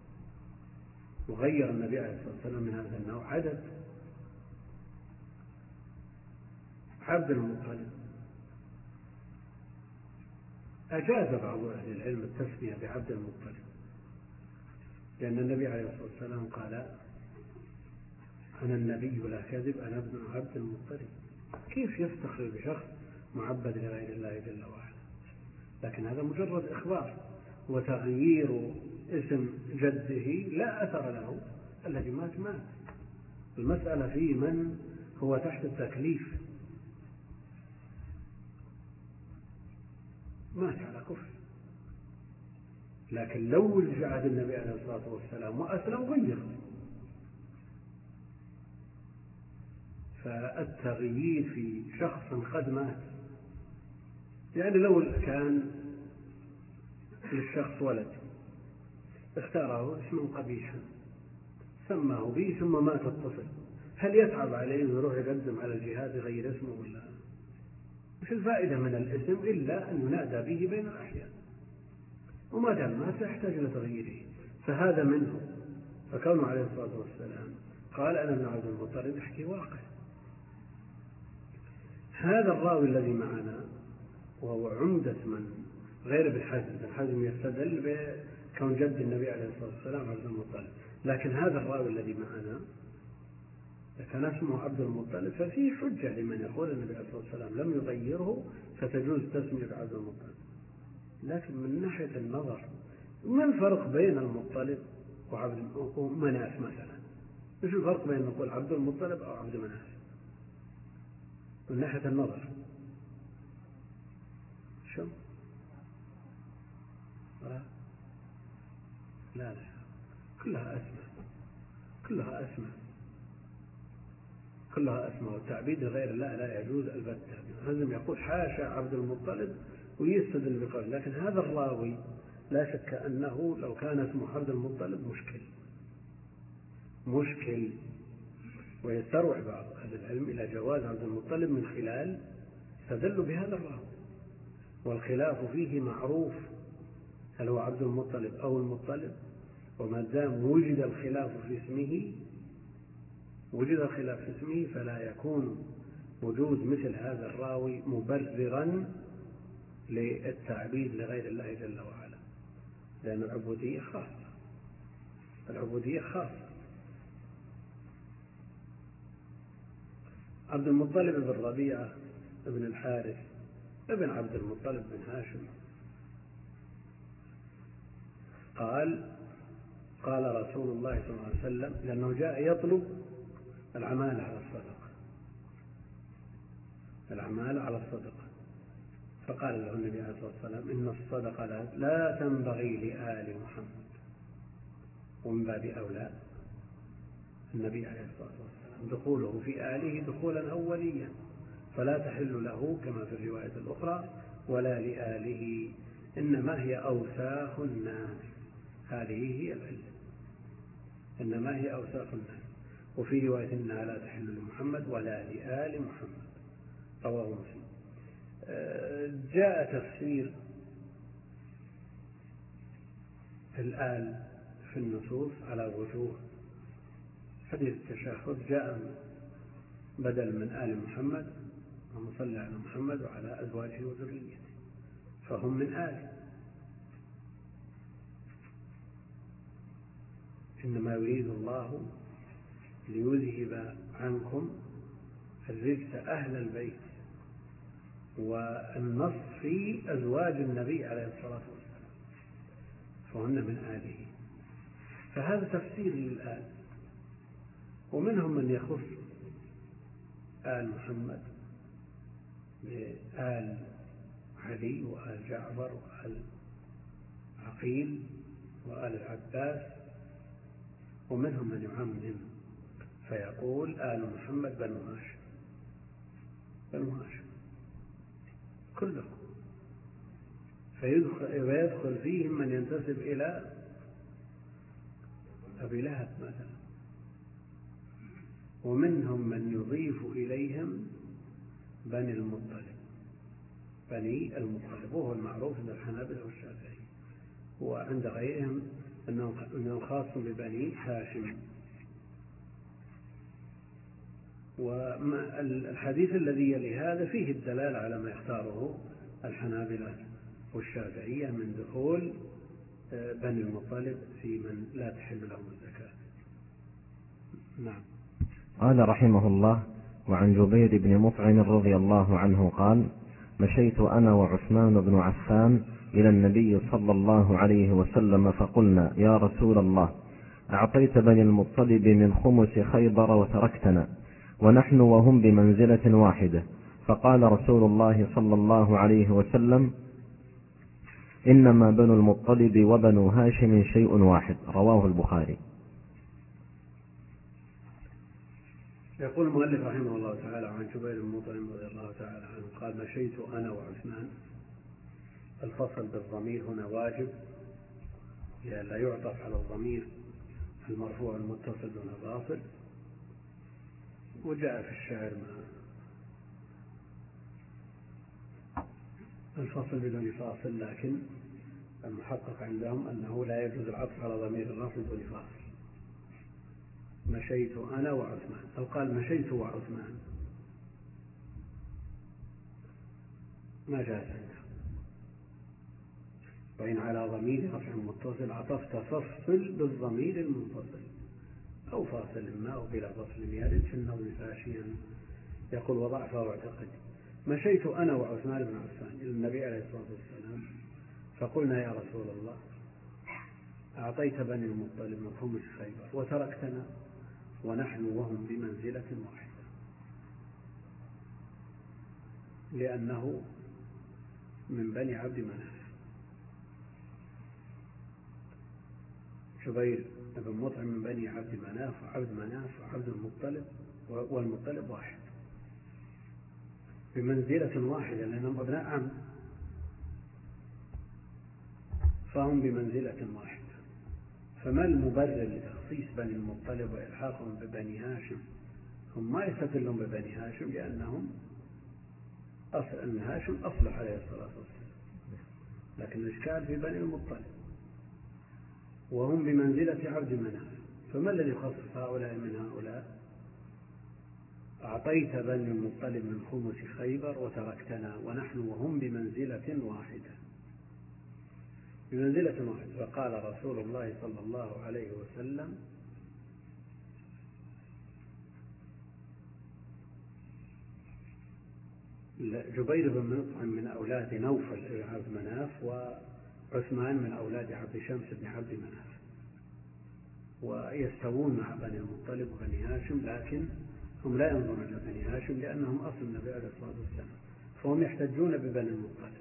وغير النبي عليه الصلاة والسلام من هذا النوع عدد. عبد المطلب أجاز بعض أهل العلم التسمية بعبد المطلب، لأن النبي عليه الصلاة والسلام قال: أنا النبي لا كذب، أنا ابن عبد المطلب. كيف يفتخر بشخص معبد لغير الله جل وعلا؟ لكن هذا مجرد إخبار، وتغيير اسم جده لا أثر له. الذي مات. المسألة في من هو تحت التكليف، مات على كفر. لكن لو رجع النبي عليه الصلاة والسلام وأسلم غير. فالتغيير في شخص قد مات، يعني لو كان للشخص ولد اختاره اسما قبيحا سماه به ثم مات الطفل، هل يتعب عليه ويروح يقدم على الجهاد غير اسمه ولا؟ مش الفائدة من الاسم إلا أن ينادى به بين الأحيان، وما دام مات يحتاج إلى تغييره. فهذا منه. فكونه عليه الصلاة والسلام قال: أنا ابن عبد المطلب، يحكي واقع. هذا الراوي الذي معنا وهو عمدة من غير ابن حزم يستدل بكون جد النبي عليه الصلاة والسلام عبد المطلب، لكن هذا الراوي الذي معنا كان اسمه عبد المطلب، ففيه حجة لمن يقول النبي عليه الصلاة والسلام لم يغيره فتجوز تسمية عبد المطلب. لكن من ناحية النظر، ما الفرق بين المطلب ومناف مثلا؟ ايش الفرق بين نقول عبد المطلب أو عبد مناف من ناحية النظر؟ شو؟ لا كلها أسماء، والتعبيد لغير الله لا يجوز البتة. لازم يقول حاشا عبد المطلب ويستدل بقول. لكن هذا الراوي لا شك أنه لو كان اسمه عبد المطلب مشكل، ويستروح بعض أهل العلم إلى جواز عبد المطلب من خلال استدلوا بهذا الراوي، والخلاف فيه معروف، هل هو عبد المطلب أو المطلب. وما دام وجد الخلاف في اسمه فلا يكون وجود مثل هذا الراوي مبررا للتعبيد لغير الله جل وعلا، لأن العبودية خاصة. عبد المطلب بن ربيعة بن الحارث ابن عبد المطلب بن هاشم، قال رسول الله صلى الله عليه وسلم، لأنه جاء يطلب العمالة على الصدقة، فقال له النبي عليه الصلاة والسلام: إن الصدقة لا تنبغي لآل محمد. ومن باب أولى النبي عليه الصلاة والسلام دخوله في آله دخولا أوليا، فلا تحل له كما في الرواية الأخرى ولا لآله، إنما هي أوساخ الناس. هذه هي العلة، إنما هي أوساخ الناس. وفي رواية إنها لا تحل لمحمد ولا لآل محمد، رواه مسلم. جاء تفسير الآل في النصوص على وجوه. حديث التشهد جاء بدل من آل محمد ومصلى على محمد وعلى أزواجه وذريته، فهم من آله. إنما يريد الله ليذهب عنكم الرجس أهل البيت، والنص في أزواج النبي عليه الصلاة والسلام، فهن من آله. فهذا تفسير للآل. ومنهم من يخص آل محمد بآل علي وآل جعفر وآل عقيل وآل العباس، ومنهم من يعمم فيقول آل محمد بنو هاشم كلهم، فيدخل فيهم من ينتسب إلى أبي لهب مثلا، ومنهم من يضيف إليهم بني المطلب، وهو المعروف عند الحنابلة والشافعي، وعند غيرهم أنه خاص ببني هاشم. والحديث الذي يلي هذا فيه الدلالة على ما يختاره الحنابلة والشافعية من دخول بني المطلب في من لا تحل لهم الزكاة. نعم. قال رحمه الله: وعن جبير بن مطعم رضي الله عنه قال: مشيت أنا وعثمان بن عفان إلى النبي صلى الله عليه وسلم فقلنا: يا رسول الله، أعطيت بني المطلب من خمس خيبر وتركتنا ونحن وهم بمنزلة واحدة. فقال رسول الله صلى الله عليه وسلم: إنما بنو المطلب وبنو هاشم شيء واحد. رواه البخاري. يقول المؤلف رحمه الله تعالى عن جبير بن مطعم رضي الله تعالى عنه قال: مشيت أنا وعثمان. الفصل بالضمير هنا واجب لا يعطف على الضمير المرفوع المتصل دون فاصل، وجاء في الشعر الفصل بدون فاصل، لكن المحقق عندهم أنه لا يجوز العطف على ضمير الرفع بدون فاصل. مشيت أنا وعثمان، أو قال مشيت وعثمان، ما جاءت عنده. وإن على ضمير رفع متصل عطفت فصل بالضمير المنفصل، أو فاصل ما أو بلا فصل يرد في النظم فاشيا. يقول: وضعفه واعتقد. مشيت أنا وعثمان بن عفان إلى النبي عليه الصلاة والسلام فقلنا: يا رسول الله، أعطيت بني المطلب من خمس خيبر وتركتنا ونحن وهم بمنزلة واحدة، لأنه من بني عبد مناف. جبير بن مطعم من بني عبد مناف، وعبد مناف وعبد المطلب والمطلب واحد بمنزلة واحدة، لأنهم أبناء عم، فهم بمنزلة واحدة. فما المبرر لتخصيص بني المطلب وإلحاقهم ببني هاشم؟ هم ما يستدلون ببني هاشم لأنهم أن هاشم أصله عليه الصلاة والسلام، لكن الإشكال في بني المطلب وهم بمنزلة عبد مناف. فما الذي يخصص هؤلاء من هؤلاء؟ أعطيت بني المطلب من خمس خيبر وتركتنا ونحن وهم بمنزلة واحدة، بمنزلة واحدة. فقال رسول الله صلى الله عليه وسلم: جبير بن مطعم من أولاد نوفل بن عبد مناف عثمان من أولاد عبد شمس بن عبد مناف، ويستوون مع بني المطلب وبني هاشم، لكن هم لا ينظرون إلى بني هاشم لأنهم أصل النبي عليه الصلاة والسلام، فهم يحتجون ببني المطلب.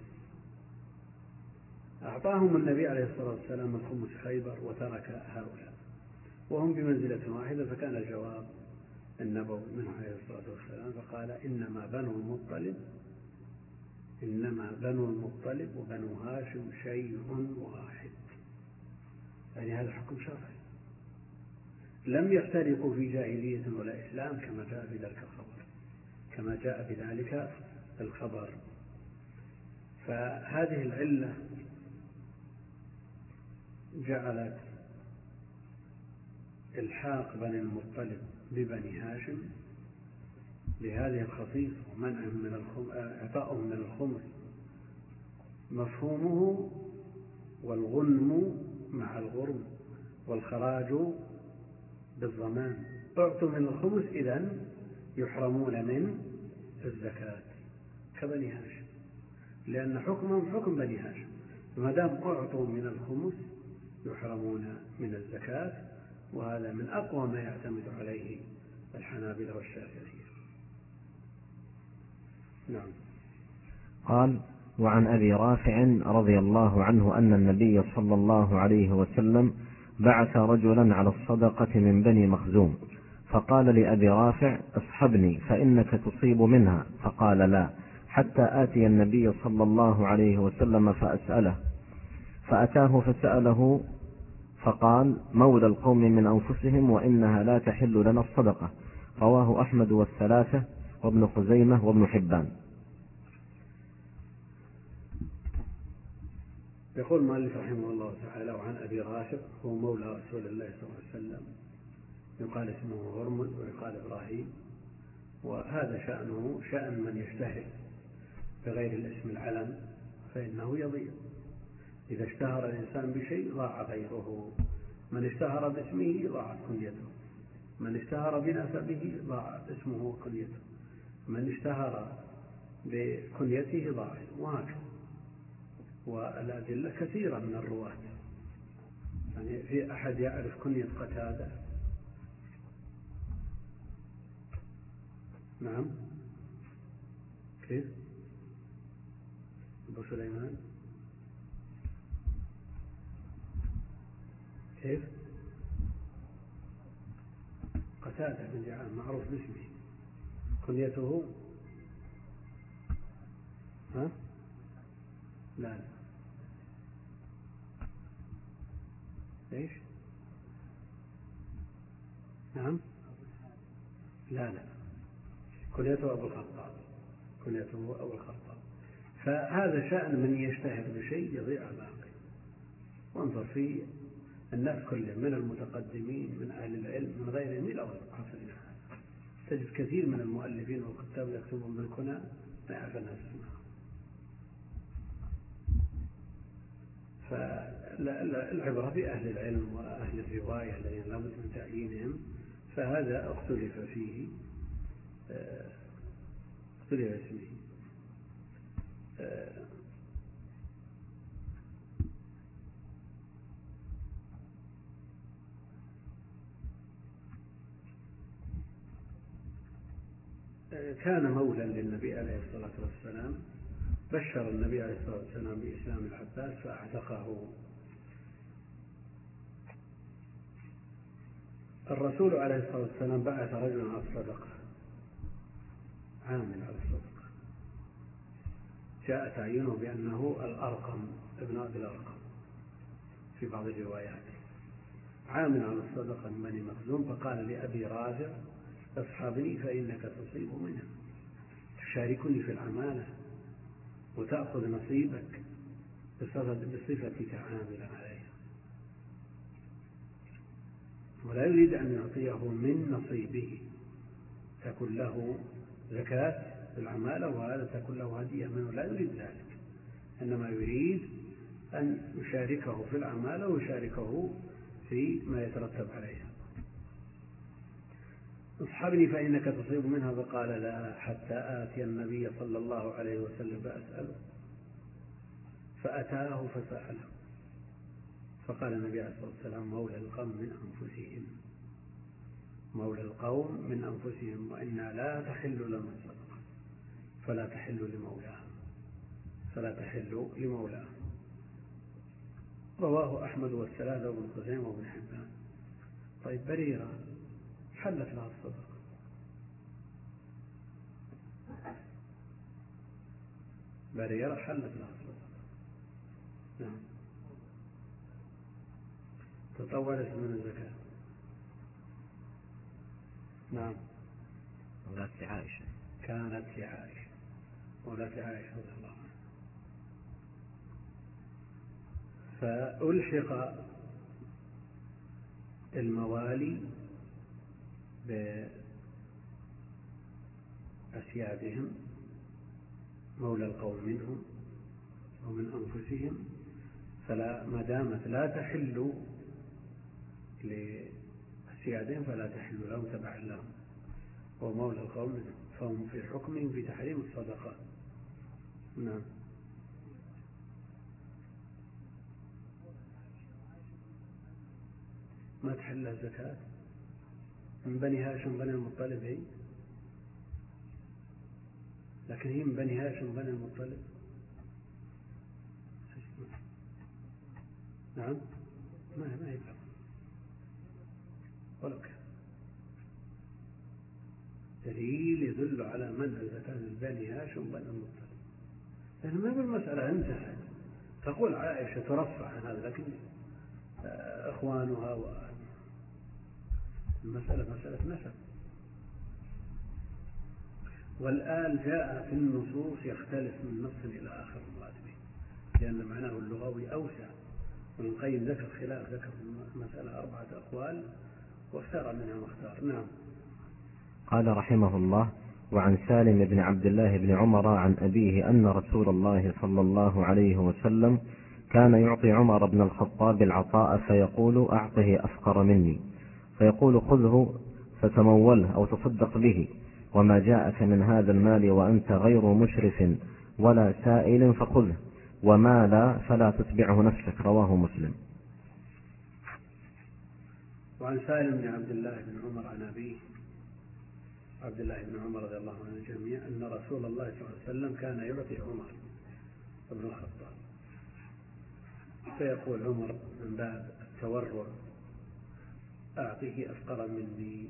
أعطاهم النبي عليه الصلاة والسلام من خمس خيبر وترك هؤلاء، وهم بمنزلة واحدة، فكان الجواب النبوي منه عليه الصلاة والسلام فقال: إنما بنو المطلب وبنو هاشم شيء واحد، يعني هذا حكم شرعي، لم يفترقوا في جاهلية ولا إسلام كما جاء بذلك الخبر. فهذه العلة جعلت الحاق بني المطلب ببني هاشم لهذه الخصيصة ومنعهم من إعطائهم من الخمس مفهومه والغنم مع الغرم والخراج بالضمان. أعطوا من الخمس إذن يحرمون من الزكاة كبني هاشم، لأن حكمهم حكم بني هاشم، فما دام أعطوا من الخمس يحرمون من الزكاة، وهذا من أقوى ما يعتمد عليه الحنابلة والشافعية. نعم. قال: وعن أبي رافع رضي الله عنه أن النبي صلى الله عليه وسلم بعث رجلا على الصدقة من بني مخزوم، فقال لأبي رافع: اصحبني فإنك تصيب منها، فقال: لا، حتى آتي النبي صلى الله عليه وسلم فأسأله. فأتاه فسأله فقال: مولى القوم من أنفسهم، وإنها لا تحل لنا الصدقة. رواه أحمد والثلاثة وابن خزيمة وابن حبان. يقول المؤلف رحمه الله تعالى: وعن أبي رافع هو مولى رسول الله صلى الله عليه وسلم، يقال اسمه هرمز ويقال إبراهيم، وهذا شأنه شأن من يشتهر بغير الاسم العلم فإنه يضيع. إذا اشتهر الإنسان بشيء ضاع غيره، من اشتهر باسمه ضاعت كنيته، من اشتهر بنسبه ضاع اسمه وكنيته، من اشتهر بكنيته ضاع، وهكذا. والأدلة كثيرة من الرواة، يعني في أحد يعرف كنية قتادة؟ نعم. كيف؟ أبو سليمان كيف؟ قتادة بن دعامة معروف باسمه، كنيته ها؟ لا. ايش؟ نعم. لا كنيته أبو الخطاب، كنيته أبو الخطاب. فهذا شأن من يشتهر بشيء يضيع باقي. وانظر في الناس كلهم من المتقدمين من أهل العلم من غيرهم إلى عصرنا تجد كثير من المؤلفين والكتاب يكتبون بالكنى ما يعرف الناس اسمها. فالعبرة بأهل العلم وأهل الرواية الذين لا بد من تعيينهم، فهذا اختلف فيه، اختلف اسمه. كان مولى للنبي عليه الصلاة والسلام، بشر النبي عليه الصلاة والسلام بإسلام العباس فأعتقه. الرسول عليه الصلاة والسلام بعث رجلا على الصدقة، عامل على الصدقة، جاء تعيينه بأنه الأرقم ابن أبي الأرقم في بعض الروايات، عامل على الصدقة من بني مخزوم، فقال لأبي رافع: اصحبني فإنك تصيب منها، تشاركني في العمالة وتأخذ نصيبك بصفتك عاملا عليها. ولا يريد أن يعطيه من نصيبه تكون له زكاة في العمالة وهذا تكون له هدية منه، لا يريد ذلك، إنما يريد أن يشاركه في العمالة ويشاركه في ما يترتب عليها. اصحبني فإنك تصيب منها، فقال: لا، حتى آتي النبي صلى الله عليه وسلم فأسأله. فأتاه فسأله، فقال النبي عليه الصلاة والسلام: مولى القوم من أنفسهم، مولى القوم من أنفسهم، وإنها لا تحل لمن صدق فلا تحل لمولاه، فلا تحل لمولاه. رواه أحمد والثلاثة وابن خزيمة وابن حبان. طيب بريرة حلت لها الصدقة، بريرة حلت لها الصدقة. نعم. تطولت من الزكاة. نعم. مولاة عائشة، كانت لعائشة، مولاة عائشة رضي الله عنها. فألحق الموالي بأسيادهم، مولى القوم منهم ومن أنفسهم، فلا ما دامت لا تحل لأسيادهم فلا تحل لهم تبعا لهم، ومولى القوم منهم، فهم في حكمهم في تحريم الصدقة. نعم. ما تحل الزكاة من بني هاشم بني المطلب هي، لكن هي من بني هاشم بني المطلب. نعم. ما يفهم ولو كان دليل يدل على منع الزكاة من بني هاشم بني المطلب، لأن ما بالمسألة انتهت. تقول عائشة ترفع عن هذا، لكن إخوانها والمسألة مسألة نسب. والآن جاء في النصوص يختلف من نص إلى آخر المراد به، لأن معناه اللغوي أوسع. وابن القيم ذكر خلاف، ذكر في المسألة 4 أقوال واختار منها ما اختار. نعم. قال رحمه الله: وعن سالم بن عبد الله بن عمر عن أبيه أن رسول الله صلى الله عليه وسلم كان يعطي عمر بن الخطاب العطاء فيقول: أعطه أفقر مني، فيقول: خذه فتموله أو تصدق به، وما جاءك من هذا المال وأنت غير مشرف ولا سائل فخذه، وما لا فلا تتبعه نفسك. رواه مسلم. وعن سالم بن عبد الله بن عمر عن أبيه عبد الله بن عمر رضي الله عنه الجميع أن رسول الله صلى الله عليه وسلم كان يعطي عمر بن الخطاب، فيقول عمر من باب التورع: أعطيه أفقر مني،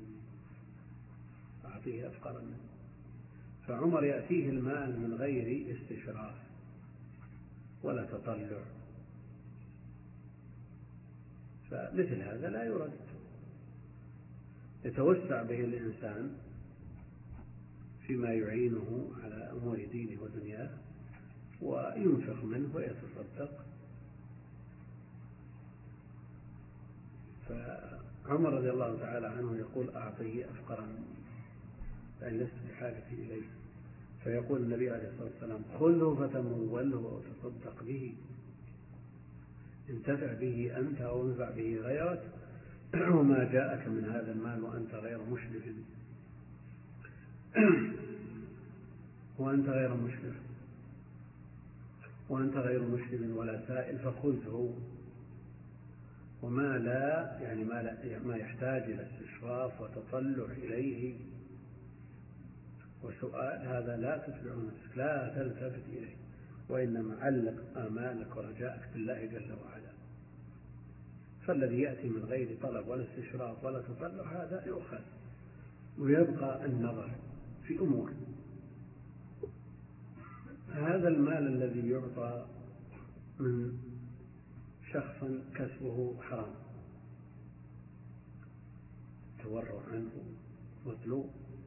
أعطيه أفقر مني. فعمر يأتيه المال من غير استشراف ولا تطلع، فمثل هذا لا يرد، يتوسع به الإنسان فيما يعينه على أمور دينه ودنياه وينفق منه ويتصدق. فعمر رضي الله تعالى عنه يقول: أعطيه أفقر مني، فإن لست بحاجة إليه. فيقول النبي عليه الصلاة والسلام: خذه فتموله وتصدق به، انتفع به أنت أو انفع به غيرك، وما جاءك من هذا المال وأنت غير مشرف وأنت غير مشرف ولا سائل فخذه، وما لا يعني ما يحتاج إلى استشراف وتطلع إليه وسؤال، هذا لا تتبع نفسك، لا تلتفت إليه، وإنما علق آمالك ورجاءك بالله جل وعلا. فالذي يأتي من غير طلب ولا استشراف ولا تطلع هذا يؤخذ، ويبقى النظر في أمور. هذا المال الذي يعطى من شخص كسبه حرام تورع عنه مطلوب،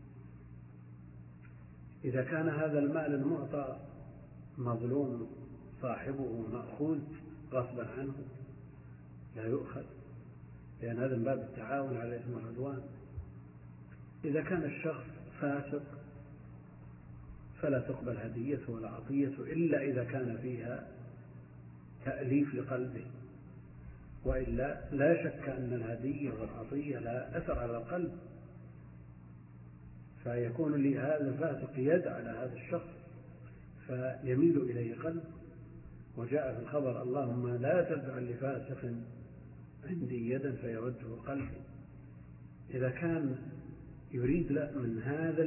إذا كان هذا المال المعطى مظلوم صاحبه مأخوذ غصبا عنه لا يؤخذ، لأن هذا من باب التعاون على الإثم والعدوان. إذا كان الشخص فاسق فلا تقبل هديته ولا عطيته إلا إذا كان فيها تأليف لقلبه، وإلا لا شك أن الهدية والعطية لا أثر على القلب، فيكون لهذا الفاسق يد على هذا الشخص فيميل إليه قلب، وجاء في الخبر: اللهم لا تجعل لفاسق عندي يدا فيرده قلبي. إذا كان يريد من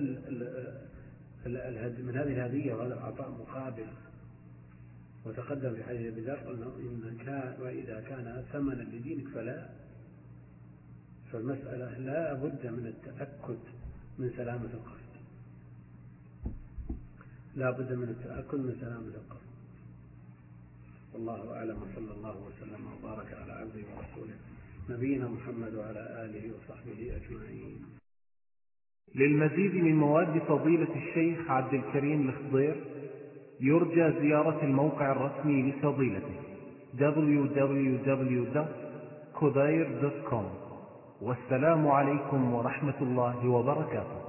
هذه الهدية وهذا العطاء مقابل، وتقدم في حديث أبي ذر قلنا وإذا كان ثمنا لدينك فلا. فالمسألة لا بد من التأكد من سلامة القصد، لا بد من التأكد من سلامة القصد. والله أعلم، صلى الله وسلم وبارك على عبده ورسوله نبينا محمد وعلى آله وصحبه أجمعين. للمزيد من مواد فضيلة الشيخ عبد الكريم الخضير يرجى زيارة الموقع الرسمي لفضيلته www.khudair.com. والسلام عليكم ورحمة الله وبركاته.